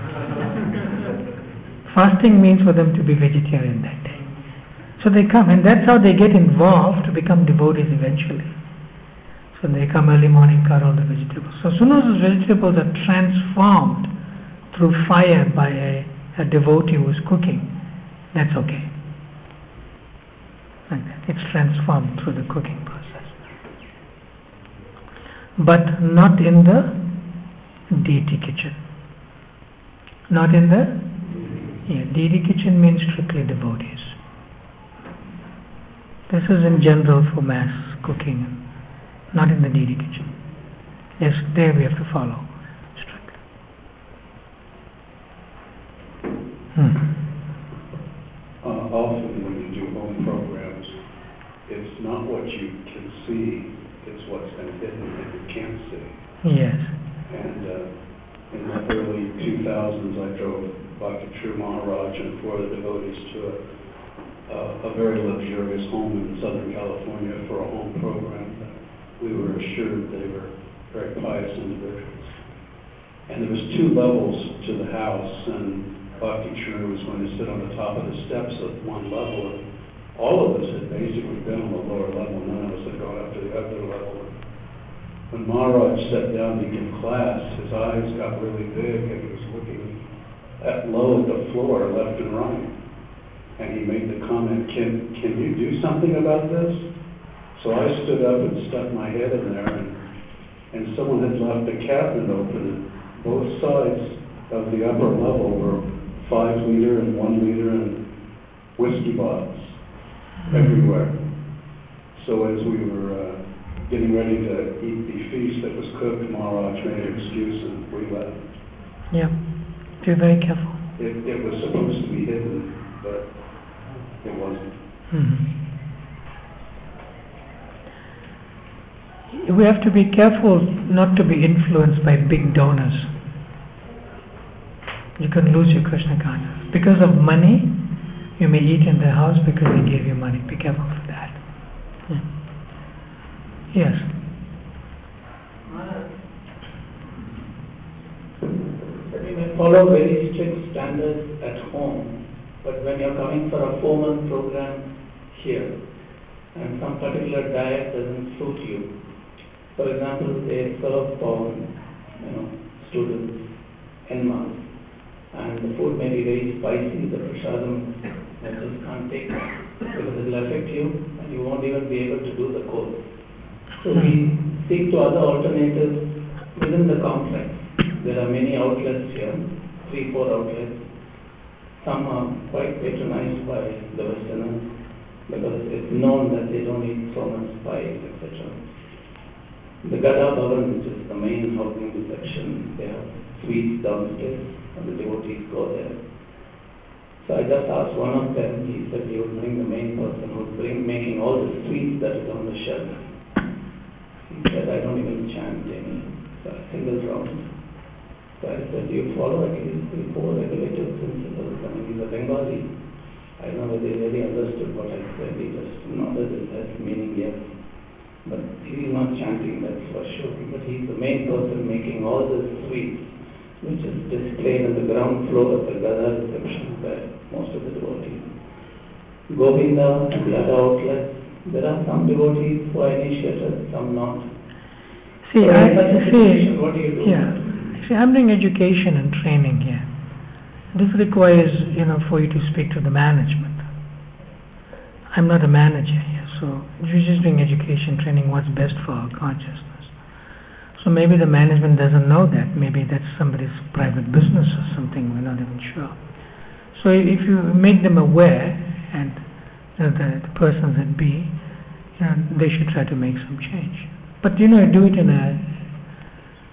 Fasting means for them to be vegetarian that day. So they come, and that's how they get involved to become devotees eventually. So they come early morning, cut all the vegetables. So as soon as those vegetables are transformed through fire by a, a devotee who is cooking, that's okay. Like that. It's transformed through the cooking process. But not in the deity kitchen. Not in the yeah, deity kitchen means strictly devotees. This is in general for mass cooking, not in the deity kitchen. Yes, there we have to follow strictly. Hmm. Uh, often when you do home programs, it's not what you can see, it's what's been hidden that you can't see. Yes. And uh, in the early two thousands, I drove Bhakti True Maharaj and four of the devotees to a, a, a very luxurious home in Southern California for a home program. We were assured they were very pious individuals. And there was two levels to the house, and Bhakti True was going to sit on the top of the steps of one level. And all of us had basically been on the lower level. None of us had gone up to the other level. When Maharaj sat down to give class, his eyes got really big and he was looking at low at the floor, left and right. And he made the comment, can, can you do something about this? So I stood up and stuck my head in there, and, and someone had left a cabinet open, and both sides of the upper level were five liter and one liter and whiskey bottles everywhere. So as we were uh, getting ready to eat the feast that was cooked, Maharaj made an excuse and we left. Yeah, be very careful. It, it was supposed to be hidden, but it wasn't. Mm-hmm. We have to be careful not to be influenced by big donors. You can lose your Krishna consciousness. Because of money, you may eat in their house because they gave you money. Be careful for that. Yeah. Yes. You may follow very strict standards at home, but when you're coming for a four-month program here, and some particular diet doesn't suit you, for example, they serve for you know students en masse, and the food may be very spicy, the prasadam you just can't take it because it will affect you and you won't even be able to do the course. So we seek to other alternatives within the complex. There are many outlets here, three, four outlets. Some are quite patronized by the Westerners because it's known that they don't eat so much spice, et cetera. The Gada Bhavan, which is the main housing section, they have suites downstairs and the devotees go there. So I just asked one of them, he said he would bring the main person who would bring making all the sweets that is on the shelf. He said, I don't even chant any a single round. So I said, do you follow at least three, four regulative principles? I mean, he's a Bengali. I don't know whether he really understood what I said. He just nodded his head, meaning yes. But he's not chanting, that's for sure. But he's the main person making all the sweets, which is displayed on the ground floor of the Gada reception where most of the devotees. Govinda and the other outlets, there are some devotees who are initiated, some not. See, so I, in such a see, situation, what do you do? Yeah. See, I'm doing education and training here. This requires, you know, for you to speak to the management. I'm not a manager here, so you're just doing education training, what's best for our consciousness. So maybe the management doesn't know that. Maybe that's somebody's private business or something, we're not even sure. So if you make them aware, and you know, the, the persons that be, you know, they should try to make some change. But you know, do it in a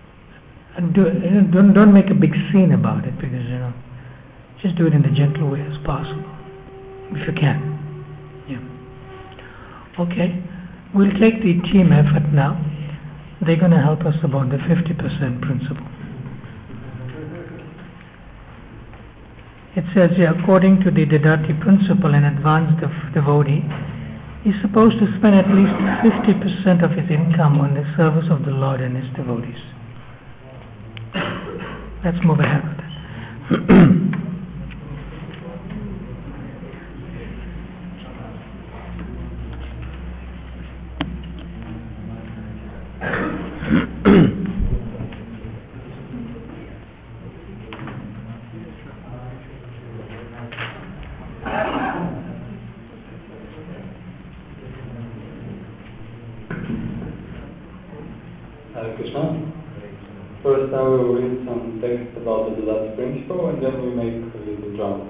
And do, you know, don't, don't make a big scene about it, because, you know, just do it in a gentle way as possible, if you can. Yeah. Okay, we'll take the team effort now. They're going to help us about the fifty percent principle. It says here, according to the Dadati principle, an advanced dev- devotee is supposed to spend at least fifty percent of his income on the service of the Lord and his devotees. Let's move ahead with that. Hare Krishna. First I will read some text about the Dadati principle and then we make a little drama.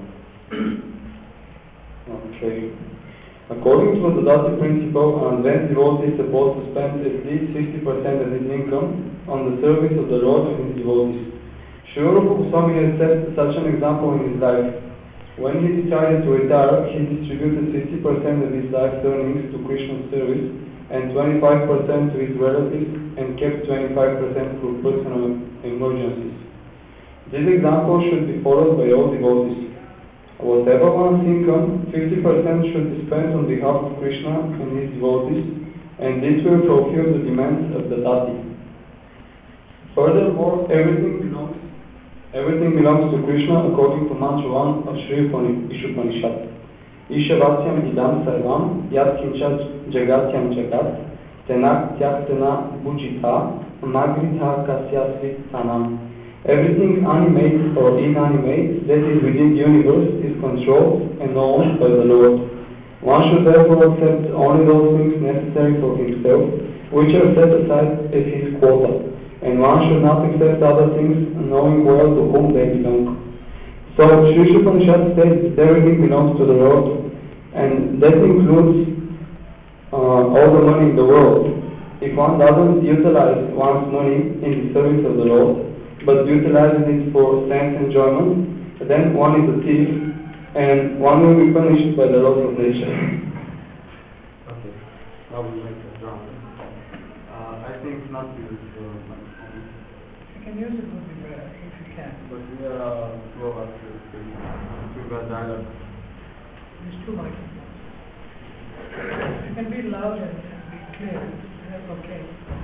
Okay. According to the Dadati principle, an advanced devotee is supposed to spend at least fifty percent of his income on the service of the Lord and his devotees. Srila Rupa Goswami has set such an example in his life. When he decided to retire, he distributed fifty percent of his life's earnings to Krishna's service and twenty-five percent to his relatives and kept twenty-five percent for personal emergencies. This example should be followed by all devotees. Whatever one's income, fifty percent should be spent on behalf of Krishna and his devotees, and this will fulfill the demands of the Dati. Furthermore, everything belongs everything belongs to Krishna according to mantra one of Sri Ishopanishad. Ishavatyam idam sarvam yat kincha jagatyam jagat tenak tyaktena bujita magritha kasyasvit tanam. Everything animate or inanimate that is within the universe is controlled and known by the Lord. One should therefore accept only those things necessary for himself, which are set aside as his quota, and one should not accept other things knowing well to whom they belong. So Sri Upanishad states that everything belongs to the Lord, and that includes uh, all the money in the world. If one doesn't utilize one's money in the service of the Lord, but utilizes it for sense enjoyment, then one is a thief, and one will be punished by the laws of nature. Okay, now we make a drum. Uh, I think not to use the microphone. You can use it would be better, if you can. But we are uh, slow after speaking. Too bad dialogue. There's two microphones. You can be loud and, and be clear. That's okay.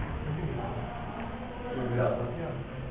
Maybe that, yeah.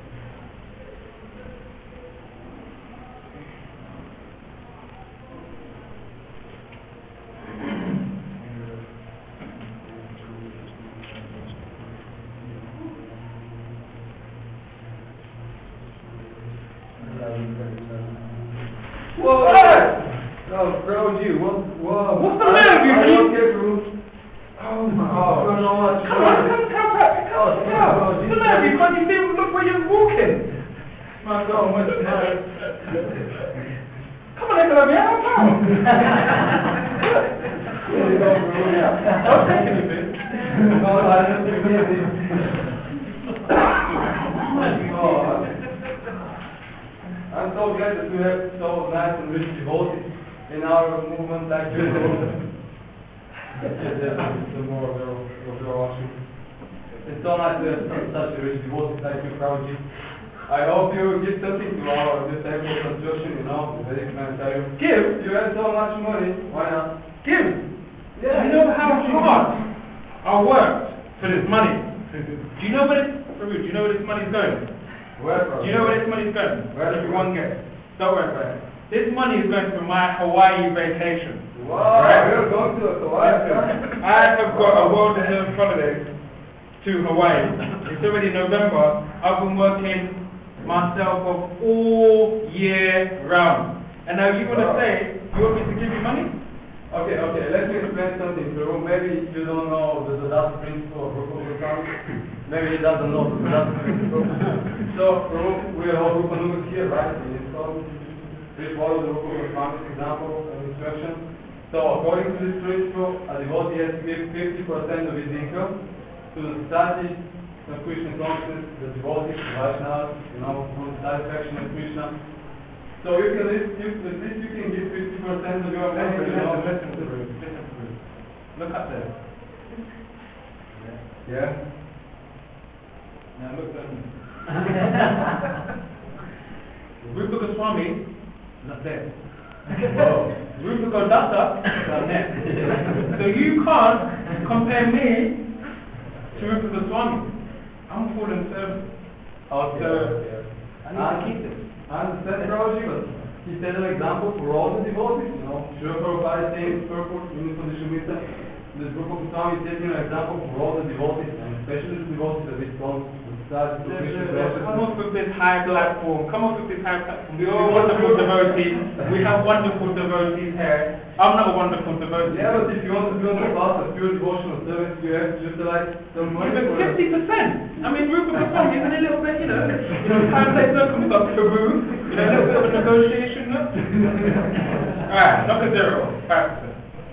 Whoa! Oh, bro, you, what, whoa. What's the matter with you, okay, bro. Oh my god. I don't know what to Come on, come, come back. Come on, come on. What's the matter with you? Can't you see, look where you're walking? My god, what's the matter? Come on, let's have a come. Don't take anything. No, I don't think anything. Oh my god. I'm so glad that we have so nice and rich devotees in our movement like you. The more of your watching. It's so nice to have such a rich devotees like you, Prabhuji. I hope you will give something to our this temple construction, you know, very humanitarian. Give? You have so much money, why not? Give? Yeah. Do you know how hard I worked for this money? Do you know where this, Prabhu, do you know where this money's going? Where, Prabhu? Do you know where this money's going? Where? If you won't get. Don't worry about it. This money is going for my Hawaii vacation. Wow, Right? you're going to Hawaii. I have got a world ahead holiday to Hawaii. It's already November. I've been working myself off all year round. And now you want to say, you want me to give you money? Okay, okay, let me explain something to you. Maybe you don't know the Dadati principle of Rupa Goswami. Maybe he doesn't know the Dadati principle. So, we are all Rupa Nugas here, right? In this code. We follow the Rupa Goswami's example and instruction. So, according to this principle, a devotee has to give fifty percent of his income to the society the Krishna consciousness, the devotees, the Vaishnavas, you know, on the satisfaction of Krishna. So you can list, you, at least you can give fifty percent of your energy, you know. Listen to me, listen to me. Look up there. Yeah? Now look down. Rupa Goswami, not there. Whoa. Rupa Goswami, not there. So you can't compare me to Rupa Goswami. I'm full in service. Okay. So, okay. I need to keep this. I understand, Prabhuji, but he set an example for all the devotees, you know. Srila Prabhupada is saying purpose in the Shemita. This group of Goswami is taking an example for all the devotees, and especially the devotees that respond to start to Come up with this high platform. Come up with this high platform. We are wonderful devotees. We have wonderful devotees here. I'm not a wonderful devotee. Yeah, but if you want to build a path of pure devotional service, you have to utilize some money. Even fifty percent. I mean, Rupa Goswami isn't a little bit, you know, you know, time like circle, we've got Prabhu, you know, a little bit of a negotiation, no? Alright, knock a zero. Five percent.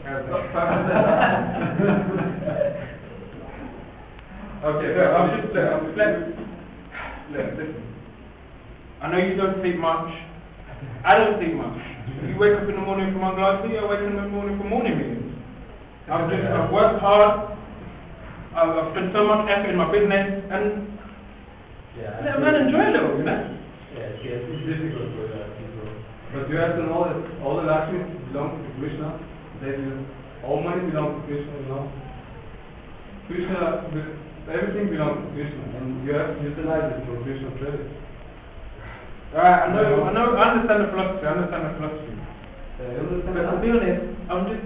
Okay, look, I'm just, look, I'm just, let, look, listen. I know you don't sleep much. I don't sleep much. You wake up in the morning for one glass tea, I wake up in the morning for morning meetings. I've just, I've worked hard, I've, I've spent so much effort in my business, and yeah, let a man enjoy a little, you know? Yes, yes, it's difficult for uh, people. But you have to know that all the Lakshmi belong to Krishna. They will, all money belongs to Krishna, you know. Krishna, everything belongs to Krishna, and you have to utilize it for Krishna service. Alright, I know, I know, I understand the philosophy, I understand the philosophy. Yeah, you understand But to that? be honest, I'm just a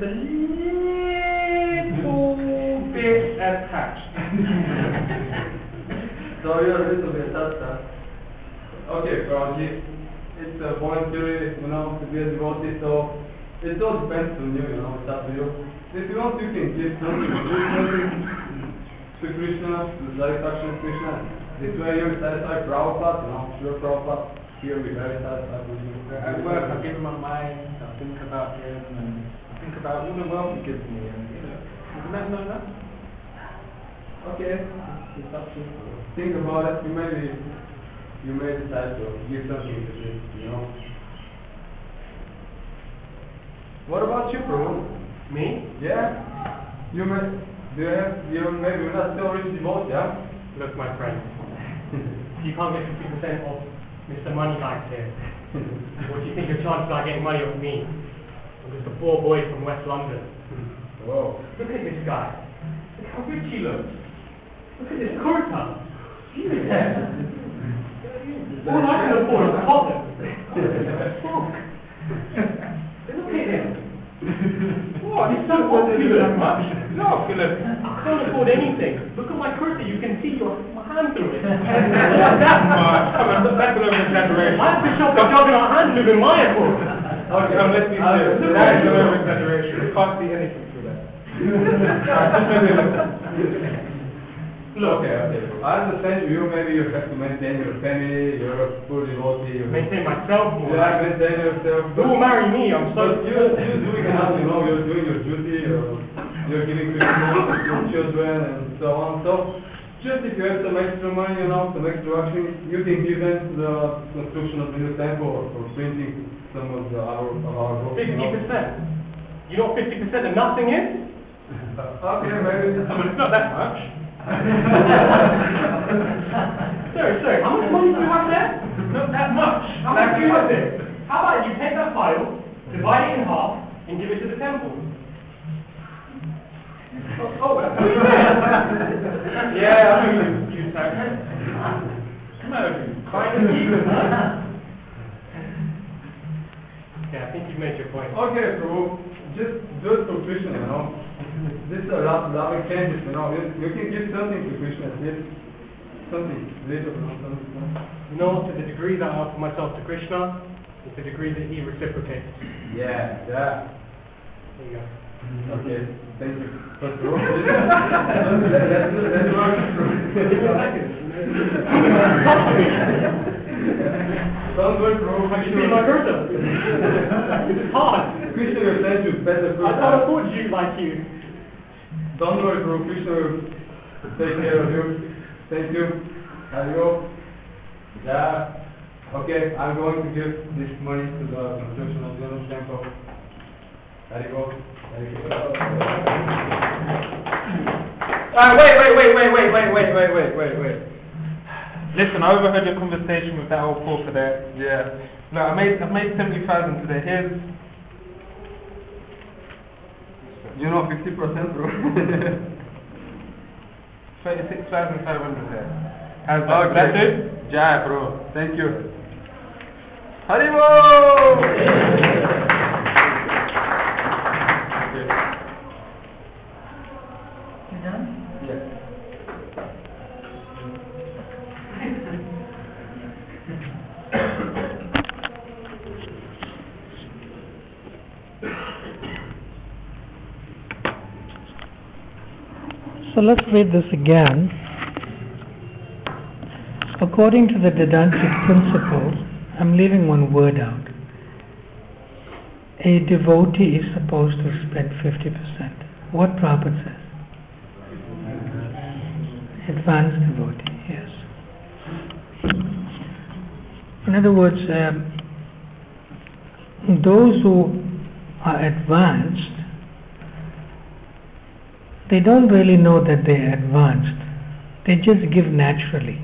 little bit attached. So you're a little bit attached, huh? Okay, Prabhuji, it's a voluntary, you know, to be a devotee, so it all depends on you, you know, it's up to you. If you want, you can give something, give something to Krishna, to the satisfaction of Krishna. This way you're satisfied Prabhupada, you know, sure Prabhupada, here we're very satisfied with you. At work, I give him my mind, I think about him, and I think about all the wealth he gives me, and, you know, isn't that not enough? Okay, it's up to you. Think about it, you may be, you may decide to give something to this, you know. What about you, Prabhu? Me? Yeah? You may, do you have, you maybe you're not still rich devotee, yeah? Look, my friend, you can't get fifty percent of Mister Moneybags here. What do you think your chances are getting money off me? I'm just a poor boy from West London. Whoa. Look at this guy. Look how rich he looks. Look at this kurta. Yeah. All I can afford is cotton. Fuck. Look at him. What? He's so opulent that much? No, opulent. I can't afford anything. Look at my kurta. You can see your, my hand through it. Not that much. Come on, that's a little exaggeration. I have to shop at Juggernaut Handloom in Mayapur. Okay, um, let's be serious. That's a little exaggeration. You can't see anything through that. Look, okay, okay. I understand you, maybe you have to maintain your family, you're a poor devotee. You Maintain myself more. Yeah, maintain yourself. Who will marry me? I'm so... But you're, you're doing enough, you know, you're doing your duty, you're, you're giving Krishna to your children and so on. So, just if you have some extra money, you know, some extra action, you can give them to the construction of the new temple or for printing some of the our, of our books. fifty percent. You know what fifty percent of nothing is? Okay, maybe. I mean, it's not that much. Sorry, sorry, how much money do you have there? Not that much. How much do you have there? How about you take that file, divide it in half, and give it to the temple? Oh, oh what are you saying? Yeah, I know you, you type. Come on, you. Kind of even, huh? Okay, I think you've made your point. Okay, so just do it for Krishna, you know. This is a lot, lot of changes, you know. You, you can give something to Krishna, give something, little, you know, something. You know, to the degree that I offer myself to Krishna, is the degree that he reciprocates. Yeah, yeah. There you go. Okay, thank you. But bro, let's, let's, let's work through. Give me a second. Don't work, bro. Have you seen my Gerda? This is hard. Krishna will send you better food. I can't afford you like you. Don't worry, bro. Krishna will take care of you. Thank you. There you go. Yeah. Okay, I'm going to give this money to the construction of the temple. There you go. There you go. Uh, wait, wait, wait, wait, wait, wait, wait, wait, wait, wait, wait. Listen, I overheard your conversation with that old porker there. Yeah. No, I made, I made seventy thousand today. Here's, You know, fifty percent, bro. thirty-six thousand five hundred there. How's that? Okay. Is that it? Yeah, bro. Thank you. Haribo! You done? Yeah. So let's read this again. According to the Vedantic principle, I'm leaving one word out. A devotee is supposed to spend fifty percent. What Prabhupada says? Advanced devotee, yes. In other words, um, those who are advanced, they don't really know that they're advanced. They just give naturally.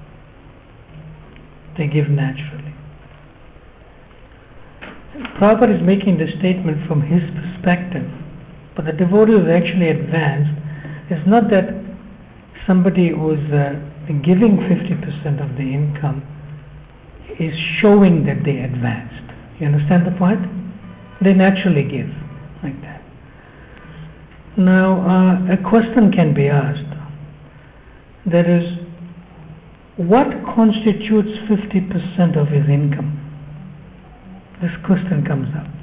They give naturally. Prabhupada is making the statement from his perspective, but the devotee who is actually advanced is not that somebody who is uh, giving fifty percent of the income is showing that they advanced. You understand the point? They naturally give like that. Now, uh, a question can be asked. That is, what constitutes fifty percent of his income? This question comes up.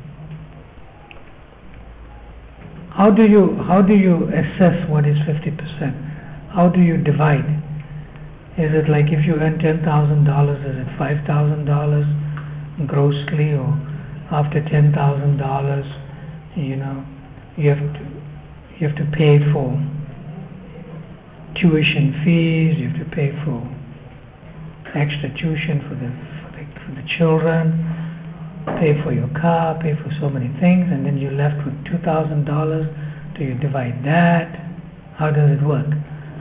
How do you how do you assess what is fifty percent? How do you divide? Is it like if you earn ten thousand dollars, is it five thousand dollars grossly, or after ten thousand dollars, you know, you have to you have to pay for tuition fees, you have to pay for extra tuition for the for the, for the children, pay for your car, pay for so many things, and then you're left with two thousand dollars. Do you divide that? How does it work?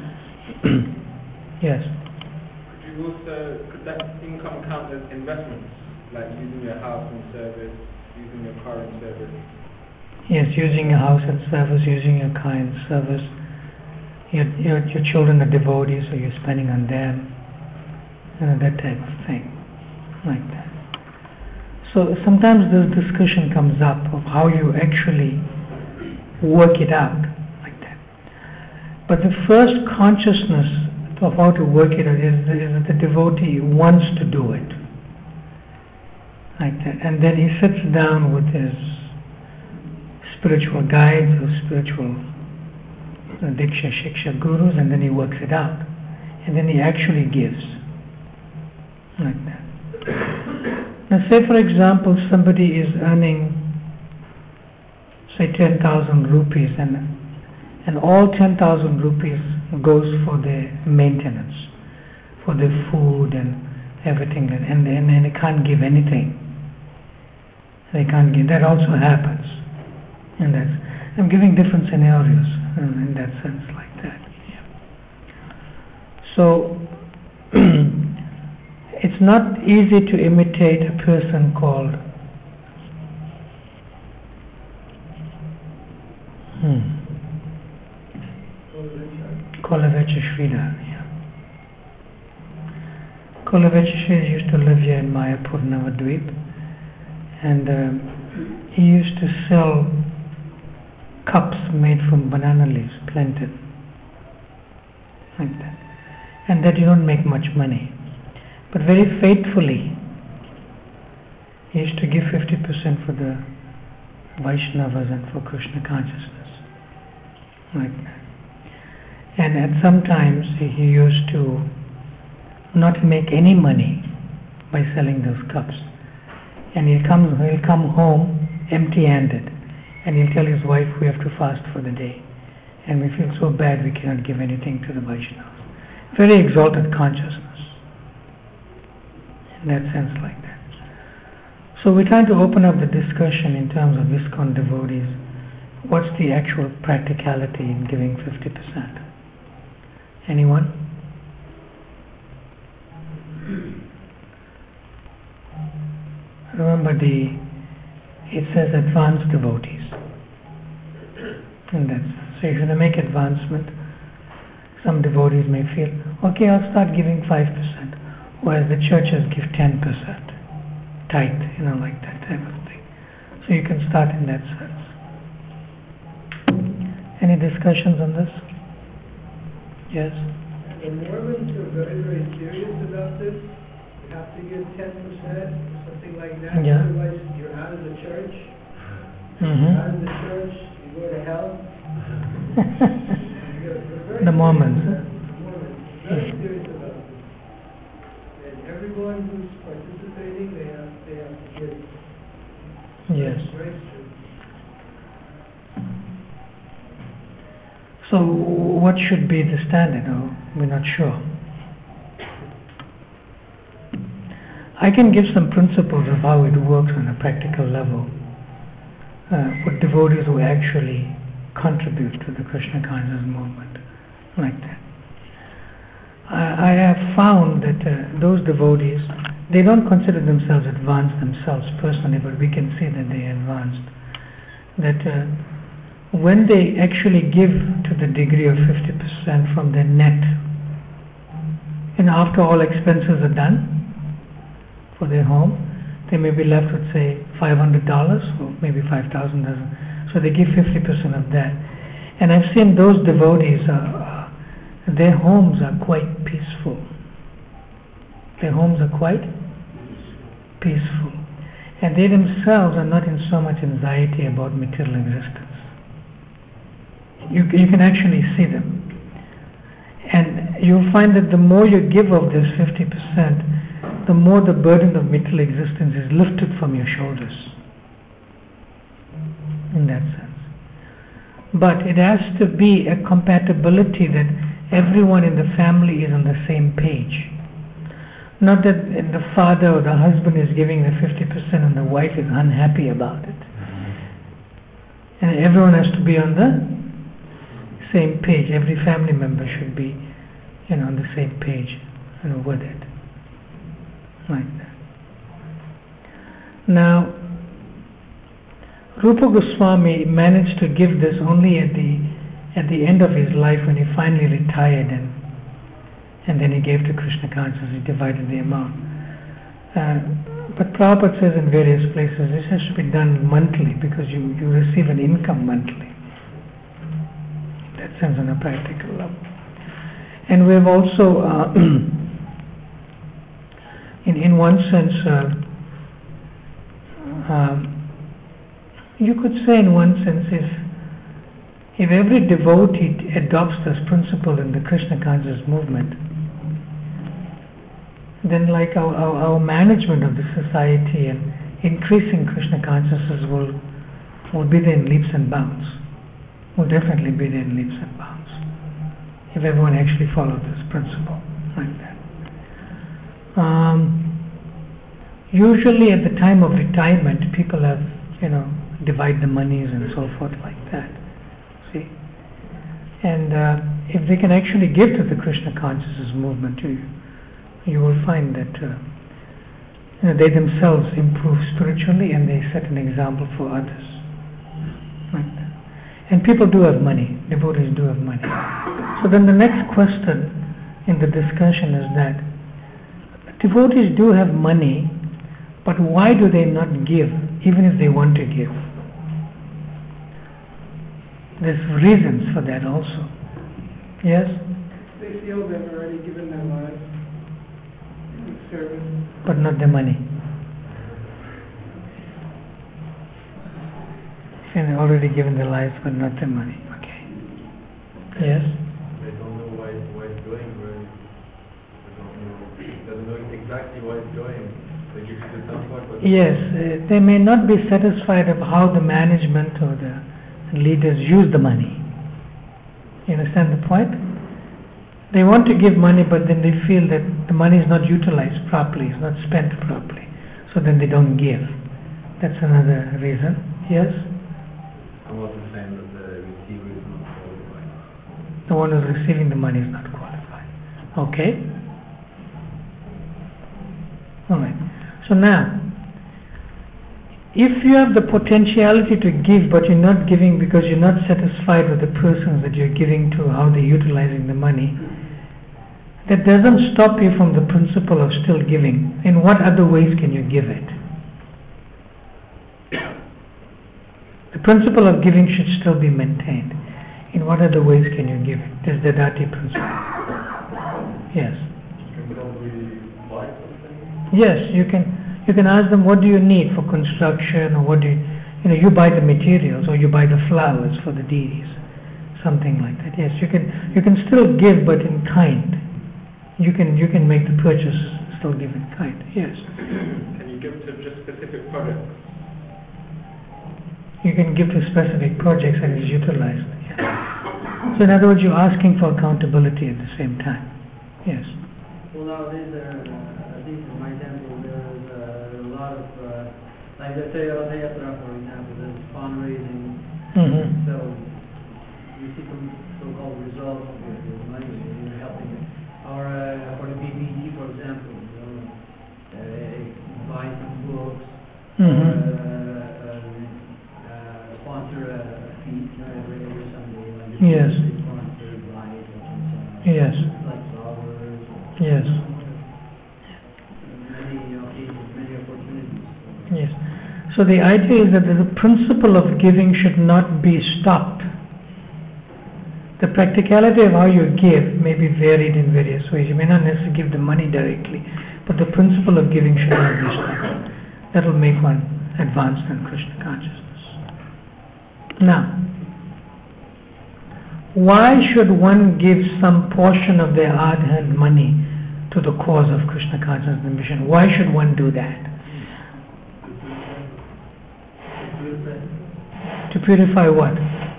Yes. Could you also, could that income count as investments, like using your house in service, using your car in service? Yes, using your house in service, using your car in service. Your, your, your children are devotees, so you're spending on them. You know, that type of thing. Like that. So sometimes this discussion comes up of how you actually work it out. Like that. But the first consciousness of how to work it out is, is that the devotee wants to do it. Like that. And then he sits down with his spiritual guides or spiritual uh, diksha, shiksha gurus, and then he works it out. And then he actually gives. Like that. Now say for example somebody is earning say ten thousand rupees and and all ten thousand rupees goes for their maintenance, for their food and everything, and, and, and they can't give anything. They can't give. That also happens. And that's, I'm giving different scenarios um, in that sense like that. Yeah. So it's not easy to imitate a person called hmm, Kolavecha Sridhar. Yeah. Kolavecha Sridhar used to live here in Mayapur, Navadvip, and um, he used to sell cups made from banana leaves, planted, like that. And that you don't make much money. But very faithfully, he used to give fifty percent for the Vaishnavas and for Krishna consciousness, like that. And at some times he used to not make any money by selling those cups. And he'll come, he'll come home empty-handed, and he'll tell his wife, we have to fast for the day, and we feel so bad we cannot give anything to the Vaishnavas. very exalted consciousness, in that sense like that. So we're trying to open up the discussion in terms of ISKCON devotees. What's the actual practicality in giving fifty percent? Anyone? Remember, the it says advanced devotees. And that's so if you make advancement, some devotees may feel, okay, I'll start giving five percent, whereas the churches give ten percent, tithe, you know, like that type of thing. So you can start in that sense. Any discussions on this? Yes? The Mormons are very, very serious about this. You have to give ten percent, something like that. Yeah. Otherwise, you're out of the church. Mm-hmm. You're out of the church, you go to hell. The Mormons. The Mormons are very serious about this. And everyone who's participating, they have, they have to give. Yes. It's very strict. So what should be the standard? Oh, we're not sure. I can give some principles of how it works on a practical level uh, for devotees who actually contribute to the Krishna consciousness movement, like that. I, I have found that uh, those devotees, they don't consider themselves advanced themselves personally, but we can see that they are advanced. That uh, when they actually give to the degree of fifty percent from their net, and after all expenses are done for their home, they may be left with say five hundred dollars or maybe five thousand dollars. So they give fifty percent of that. And I've seen those devotees, uh, uh, their homes are quite peaceful. Their homes are quite peaceful. And they themselves are not in so much anxiety about material existence. You, you can actually see them. And you'll find that the more you give of this fifty percent, the more the burden of material existence is lifted from your shoulders. In that sense. But it has to be a compatibility that everyone in the family is on the same page. Not that the father or the husband is giving the fifty percent and the wife is unhappy about it. And everyone has to be on the same page. Every family member should be, you know, on the same page, you know, with it. Like that. Now, Rupa Goswami managed to give this only at the at the end of his life when he finally retired, and and then he gave to Krishna consciousness, he divided the amount. Uh, but Prabhupada says in various places this has to be done monthly because you, you receive an income monthly. In that sense, on a practical level. And we have also, uh, in in one sense, uh, um, you could say in one sense, if if every devotee adopts this principle in the Krishna consciousness movement, then like our, our, our management of the society and increasing Krishna consciousness will, will be there in leaps and bounds. Will definitely be there in leaps and bounds. If everyone actually followed this principle like that. Um, usually at the time of retirement, people have, you know, divide the monies and so forth like that. See? And uh, if they can actually give to the Krishna consciousness movement, you, you will find that uh, you know, they themselves improve spiritually and they set an example for others. Like that. And people do have money, devotees do have money. So then the next question in the discussion is that devotees do have money, but why do they not give, even if they want to give? There's reasons for that also. Yes? They feel they've already given their lives in service. But not the money. And they've already given their lives, but not the money. Okay. Yes? They don't know why, why it's going, right? They don't know, they don't know exactly why it's going. They give it to someone, but Yes, uh, they may not be satisfied of how the management or the leaders use the money. You understand the point? They want to give money, but then they feel that the money is not utilized properly, it's not spent properly. So then they don't give. That's another reason. Yes? I'm also saying that the receiver is not qualified. The one who's receiving the money is not qualified. Okay? Alright. So now, if you have the potentiality to give, but you're not giving because you're not satisfied with the persons that you're giving to, how they're utilizing the money, that doesn't stop you from the principle of still giving. In what other ways can you give it? The principle of giving should still be maintained. In what other ways can you give it? There's the Dati principle. Yes. Can probably buy something? Yes, you can. You can ask them, what do you need for construction, or what do you, you know, you buy the materials, or you buy the flowers for the deities, something like that. Yes, you can. You can still give, but in kind. You can. You can make the purchase, still give in kind. Yes. Can you give to just specific projects? You can give to specific projects and it's utilized. Yes. So in other words, you're asking for accountability at the same time. Yes. Well, nowadays, there, uh, at least in my temple, there's uh, a lot of, uh, like let's say Radhayatra, for example, there's fundraising. Mm-hmm. So you see some so-called results of the money you're helping it. Or uh, for the B B G, for example, you know, uh, buy some books, Mm-hmm. or, uh, sponsor a feast, you know, every, every Sunday, like Yes. they sponsor light or something. Yes. Like flowers. Or Yes. many occasions, many opportunities. Yes. So the idea is that the principle of giving should not be stopped. The practicality of how you give may be varied in various ways. You may not necessarily give the money directly, but the principle of giving should not be stopped. That will make one advance in Krishna consciousness. Now, why should one give some portion of their hard-earned money to the cause of Krishna consciousness and mission? Why should one do that? To purify what?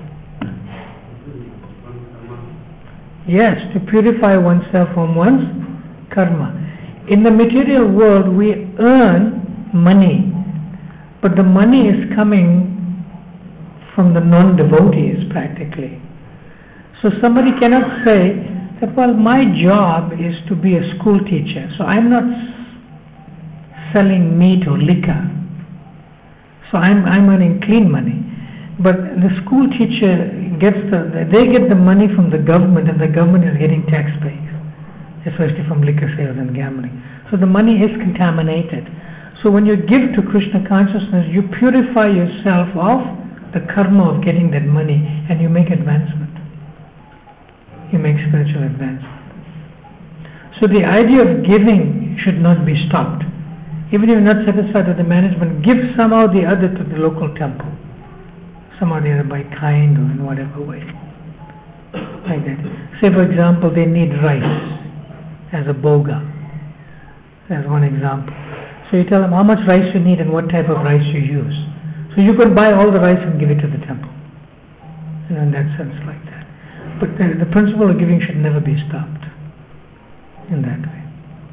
Yes, to purify oneself from one's karma. In the material world, we earn money, but the money is coming from the non-devotees practically. So somebody cannot say that, well, my job is to be a school teacher, so I'm not selling meat or liquor. So I'm, I'm earning clean money. But the school teacher gets the, they get the money from the government, and the government is getting taxpayers, especially from liquor sales and gambling. So the money is contaminated. So when you give to Krishna consciousness, you purify yourself of the karma of getting that money, and you make advancement. You make spiritual advancement. So the idea of giving should not be stopped. Even if you're not satisfied with the management, give somehow the other to the local temple. Somehow the other by kind or in whatever way. Like that. Say for example, they need rice as a boga. That's one example. So you tell them how much rice you need and what type of rice you use. So you can buy all the rice and give it to the temple. You know, in that sense, like that. But the, the principle of giving should never be stopped in that way.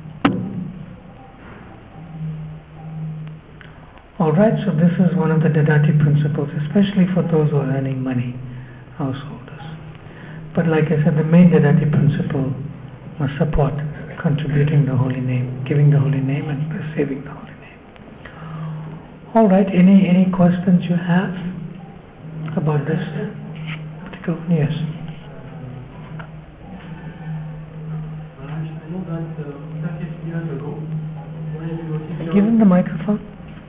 Alright, so this is one of the Dadati principles, especially for those who are earning money, householders. But like I said, the main Dadati principle must support contributing the holy name, giving the holy name and receiving the holy name. Alright, any, any questions you have about this particular? Yes. I know that uh, thirty years ago, when you were teaching... Give him the microphone.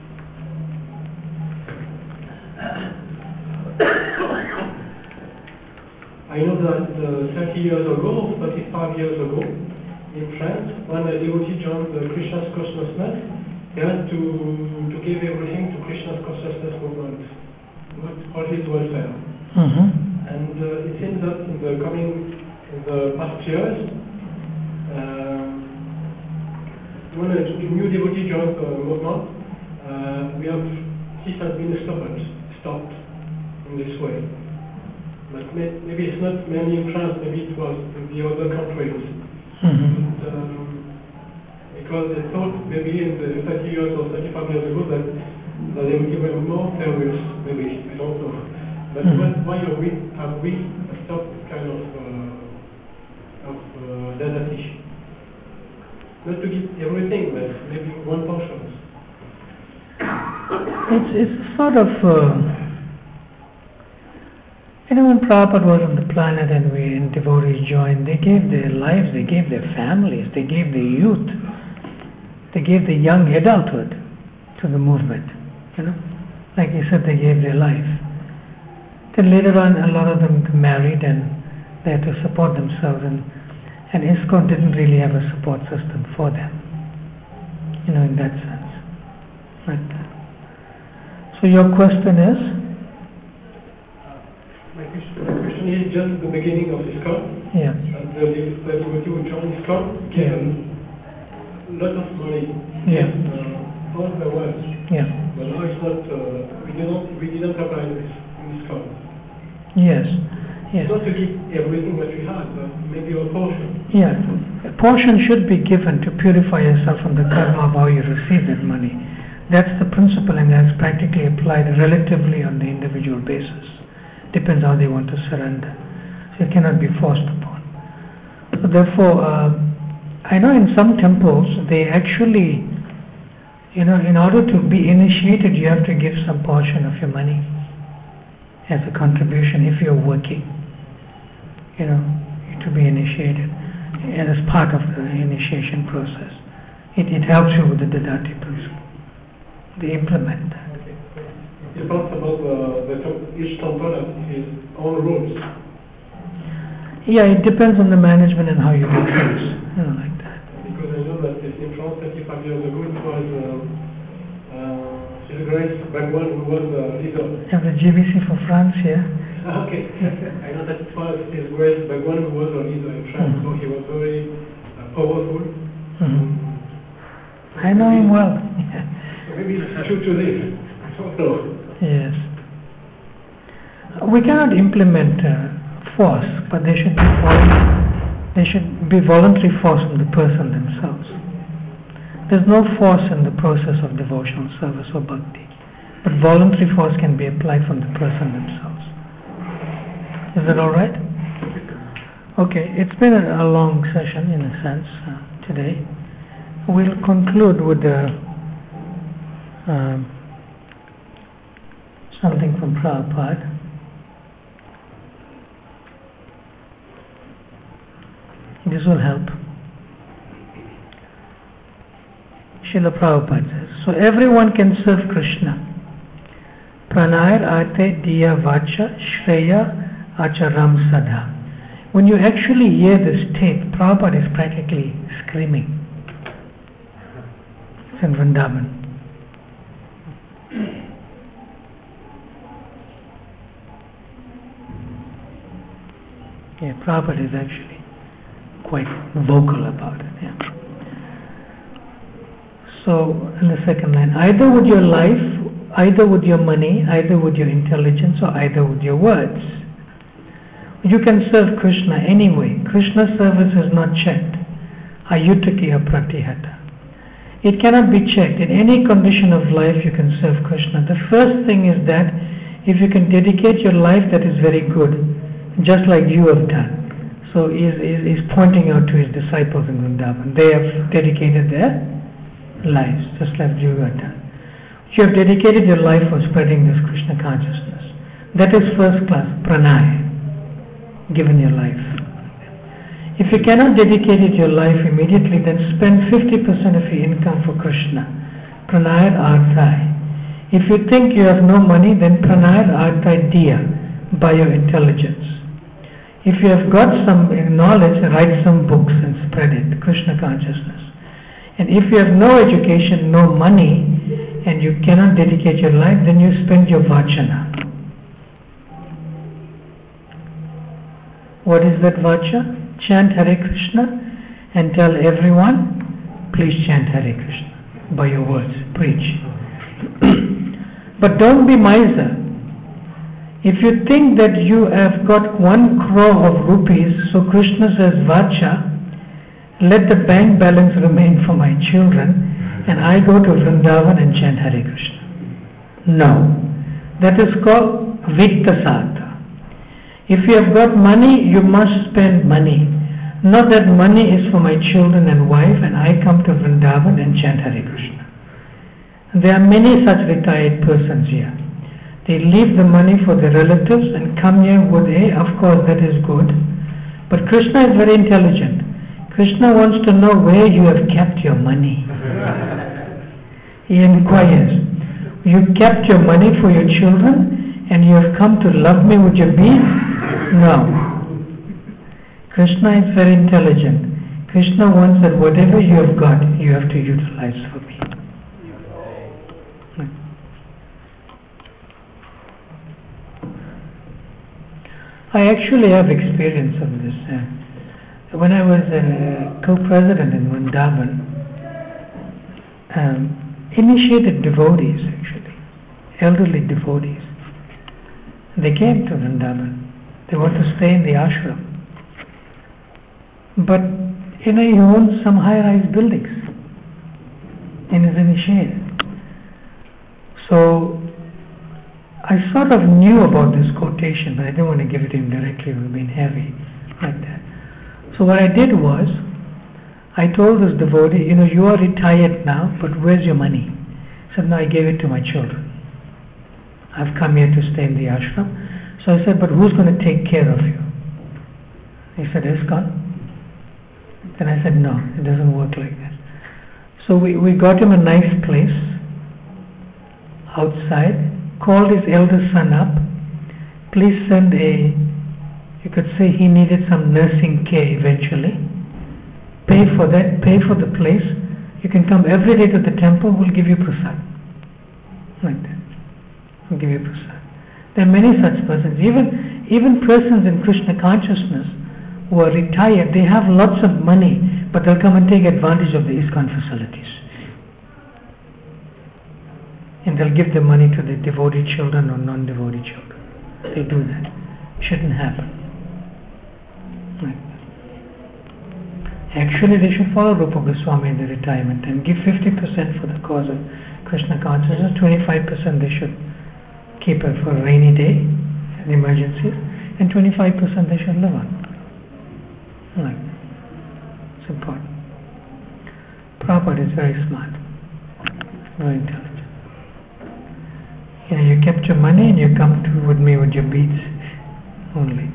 I know that uh, thirty years ago, thirty-five years ago, in France, when a devotee joined the Krishna's consciousness, he had to, to give everything to Krishna's consciousness movement, for his welfare. Mm-hmm. And uh, it seems that in the coming, in the past years, uh, when a new devotee joins the movement, uh, we have, this has been stopped, stopped in this way. but may, maybe it's not mainly in France, maybe it was in the other countries. Mm-hmm. But, um, because they thought maybe in the thirty years or thirty-five years ago that, that they were even more terrorists, maybe, I don't know. But Mm-hmm. what, why are we, have we stopped this kind of, uh, of uh, desertion? Not to give everything, but maybe one portion. It's, it's sort of, uh, you know, when Prabhupada was on the planet and we and devotees joined, they gave their lives, they gave their families, they gave their youth, they gave the young adulthood to the movement, you know. Like you said, they gave their life. Then later on, a lot of them married and they had to support themselves, and, and ISKCON didn't really have a support system for them, you know, in that sense. Like that. So your question is? My question, my question is just the beginning of ISKCON. Yeah. And the, the devotee who joined ISKCON gave a lot of money. Yeah. Uh, all the world. Yeah. But now it's not, uh, we didn't, we didn't apply this in ISKCON. Yes. Yes. Not to give everything that we had, but maybe a portion. Yeah. A portion should be given to purify yourself from the karma of how you receive that money. That's the principle, and that's practically applied relatively on the individual basis. Depends how they want to surrender. So it cannot be forced upon. So therefore, uh, I know in some temples they actually, you know, in order to be initiated, you have to give some portion of your money as a contribution if you're working, you know, to be initiated as part of the initiation process. It, it helps you with the Dadati principle. They implement that. It's possible uh, that each temple has its own rules. Yeah, it depends on the management and how you do things, you know, like that. Because I know that in France, thirty-five years ago, it was uh, uh, His Grace Bhagwan who was the leader. Have the G B C for France, yeah? Okay. I know that it was His Grace Bhagwan who was the leader in France, mm-hmm. So he was very uh, powerful. Mm-hmm. I know him well. So maybe it's true to this. I don't know. Yes. We cannot implement uh, force, but there should be vol- there should be voluntary force from the person themselves. There's no force in the process of devotional service or bhakti, but voluntary force can be applied from the person themselves. Is that all right? Okay, it's been a, a long session in a sense uh, today. We'll conclude with the um, something from Prabhupada. This will help. Srila Prabhupada says, so everyone can serve Krishna. Pranayar ate diya vacha shreya acharam sadha. When you actually hear this tape, Prabhupada is practically screaming. It's in Vrindavan. Yeah, Prabhupada is actually quite vocal about it. Yeah. So, in the second line, either with your life, either with your money, either with your intelligence, or either with your words. You can serve Krishna anyway. Krishna's service is not checked. Ayutakiya pratihata. It cannot be checked. In any condition of life you can serve Krishna. The first thing is that if you can dedicate your life, that is very good. Just like you have done. So he is, he is pointing out to his disciples in Vrindavan. They have dedicated their lives, just like you have done. You have dedicated your life for spreading this Krishna consciousness. That is first class, pranaya, given your life. If you cannot dedicate your life immediately, then spend fifty percent of your income for Krishna. Pranaya arthai. If you think you have no money, then pranaya arthai diya, by your intelligence. If you have got some knowledge, write some books and spread it, Krishna consciousness. And if you have no education, no money, and you cannot dedicate your life, then you spend your vachana. What is that vacha? Chant Hare Krishna and tell everyone, please chant Hare Krishna by your words, preach. But don't be miser. If you think that you have got one crore of rupees, so Krishna says, Vacha, let the bank balance remain for my children, and I go to Vrindavan and chant Hare Krishna. No. That is called Vittasartha. If you have got money, you must spend money. Not that money is for my children and wife, and I come to Vrindavan and chant Hare Krishna. There are many such retired persons here. They leave the money for their relatives and come here with a, of course that is good. But Krishna is very intelligent. Krishna wants to know where you have kept your money. He inquires, you kept your money for your children and you have come to love me with your beads? No. Krishna is very intelligent. Krishna wants that whatever you have got, you have to utilize for me. I actually have experience of this. Uh, when I was uh, co-president in Vrindavan, um, initiated devotees actually, elderly devotees. They came to Vrindavan. They want to stay in the ashram. But you know, he owns some high-rise buildings in his initiate. So I sort of knew about this quotation, but I didn't want to give it to him directly. It would have been heavy like that. So what I did was, I told this devotee, you know, you are retired now, but where's your money? He said, no, I gave it to my children. I've come here to stay in the ashram. So I said, but who's going to take care of you? He said, ISKCON. Then I said, no, it doesn't work like that. So we, we got him a nice place outside, called his eldest son up, please send a, you could say he needed some nursing care eventually. Pay for that, pay for the place. You can come every day to the temple, we'll give you prasad. Like that. We'll give you prasad. There are many such persons. Even, even persons in Krishna consciousness who are retired, they have lots of money, but they'll come and take advantage of the ISKCON facilities. And they'll give the money to the devotee children or non-devotee children. They do that. It shouldn't happen. Right. Actually, they should follow Rupa Goswami in the retirement and give fifty percent for the cause of Krishna consciousness, twenty-five percent they should keep it for a rainy day, an emergency, and twenty-five percent they should live on. Right. It's important. Prabhupada is very smart, very intelligent. You know, you kept your money and you come to with me with your beads only.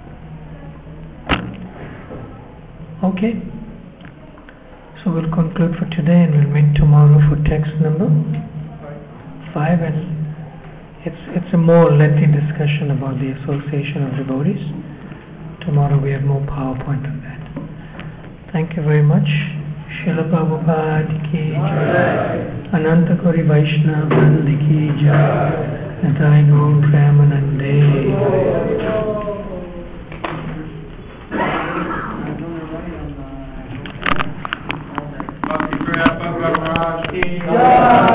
Okay. So we'll conclude for today and we'll meet tomorrow for text number five, and it's it's a more lengthy discussion about the association of devotees. Tomorrow we have more PowerPoint on that. Thank you very much. Srila Prabhupada ki jai. Ananta Kori Vaishnava Vranda ki jai. Nitai Gaur Premanande. Bhakti Prabhupada ki jai.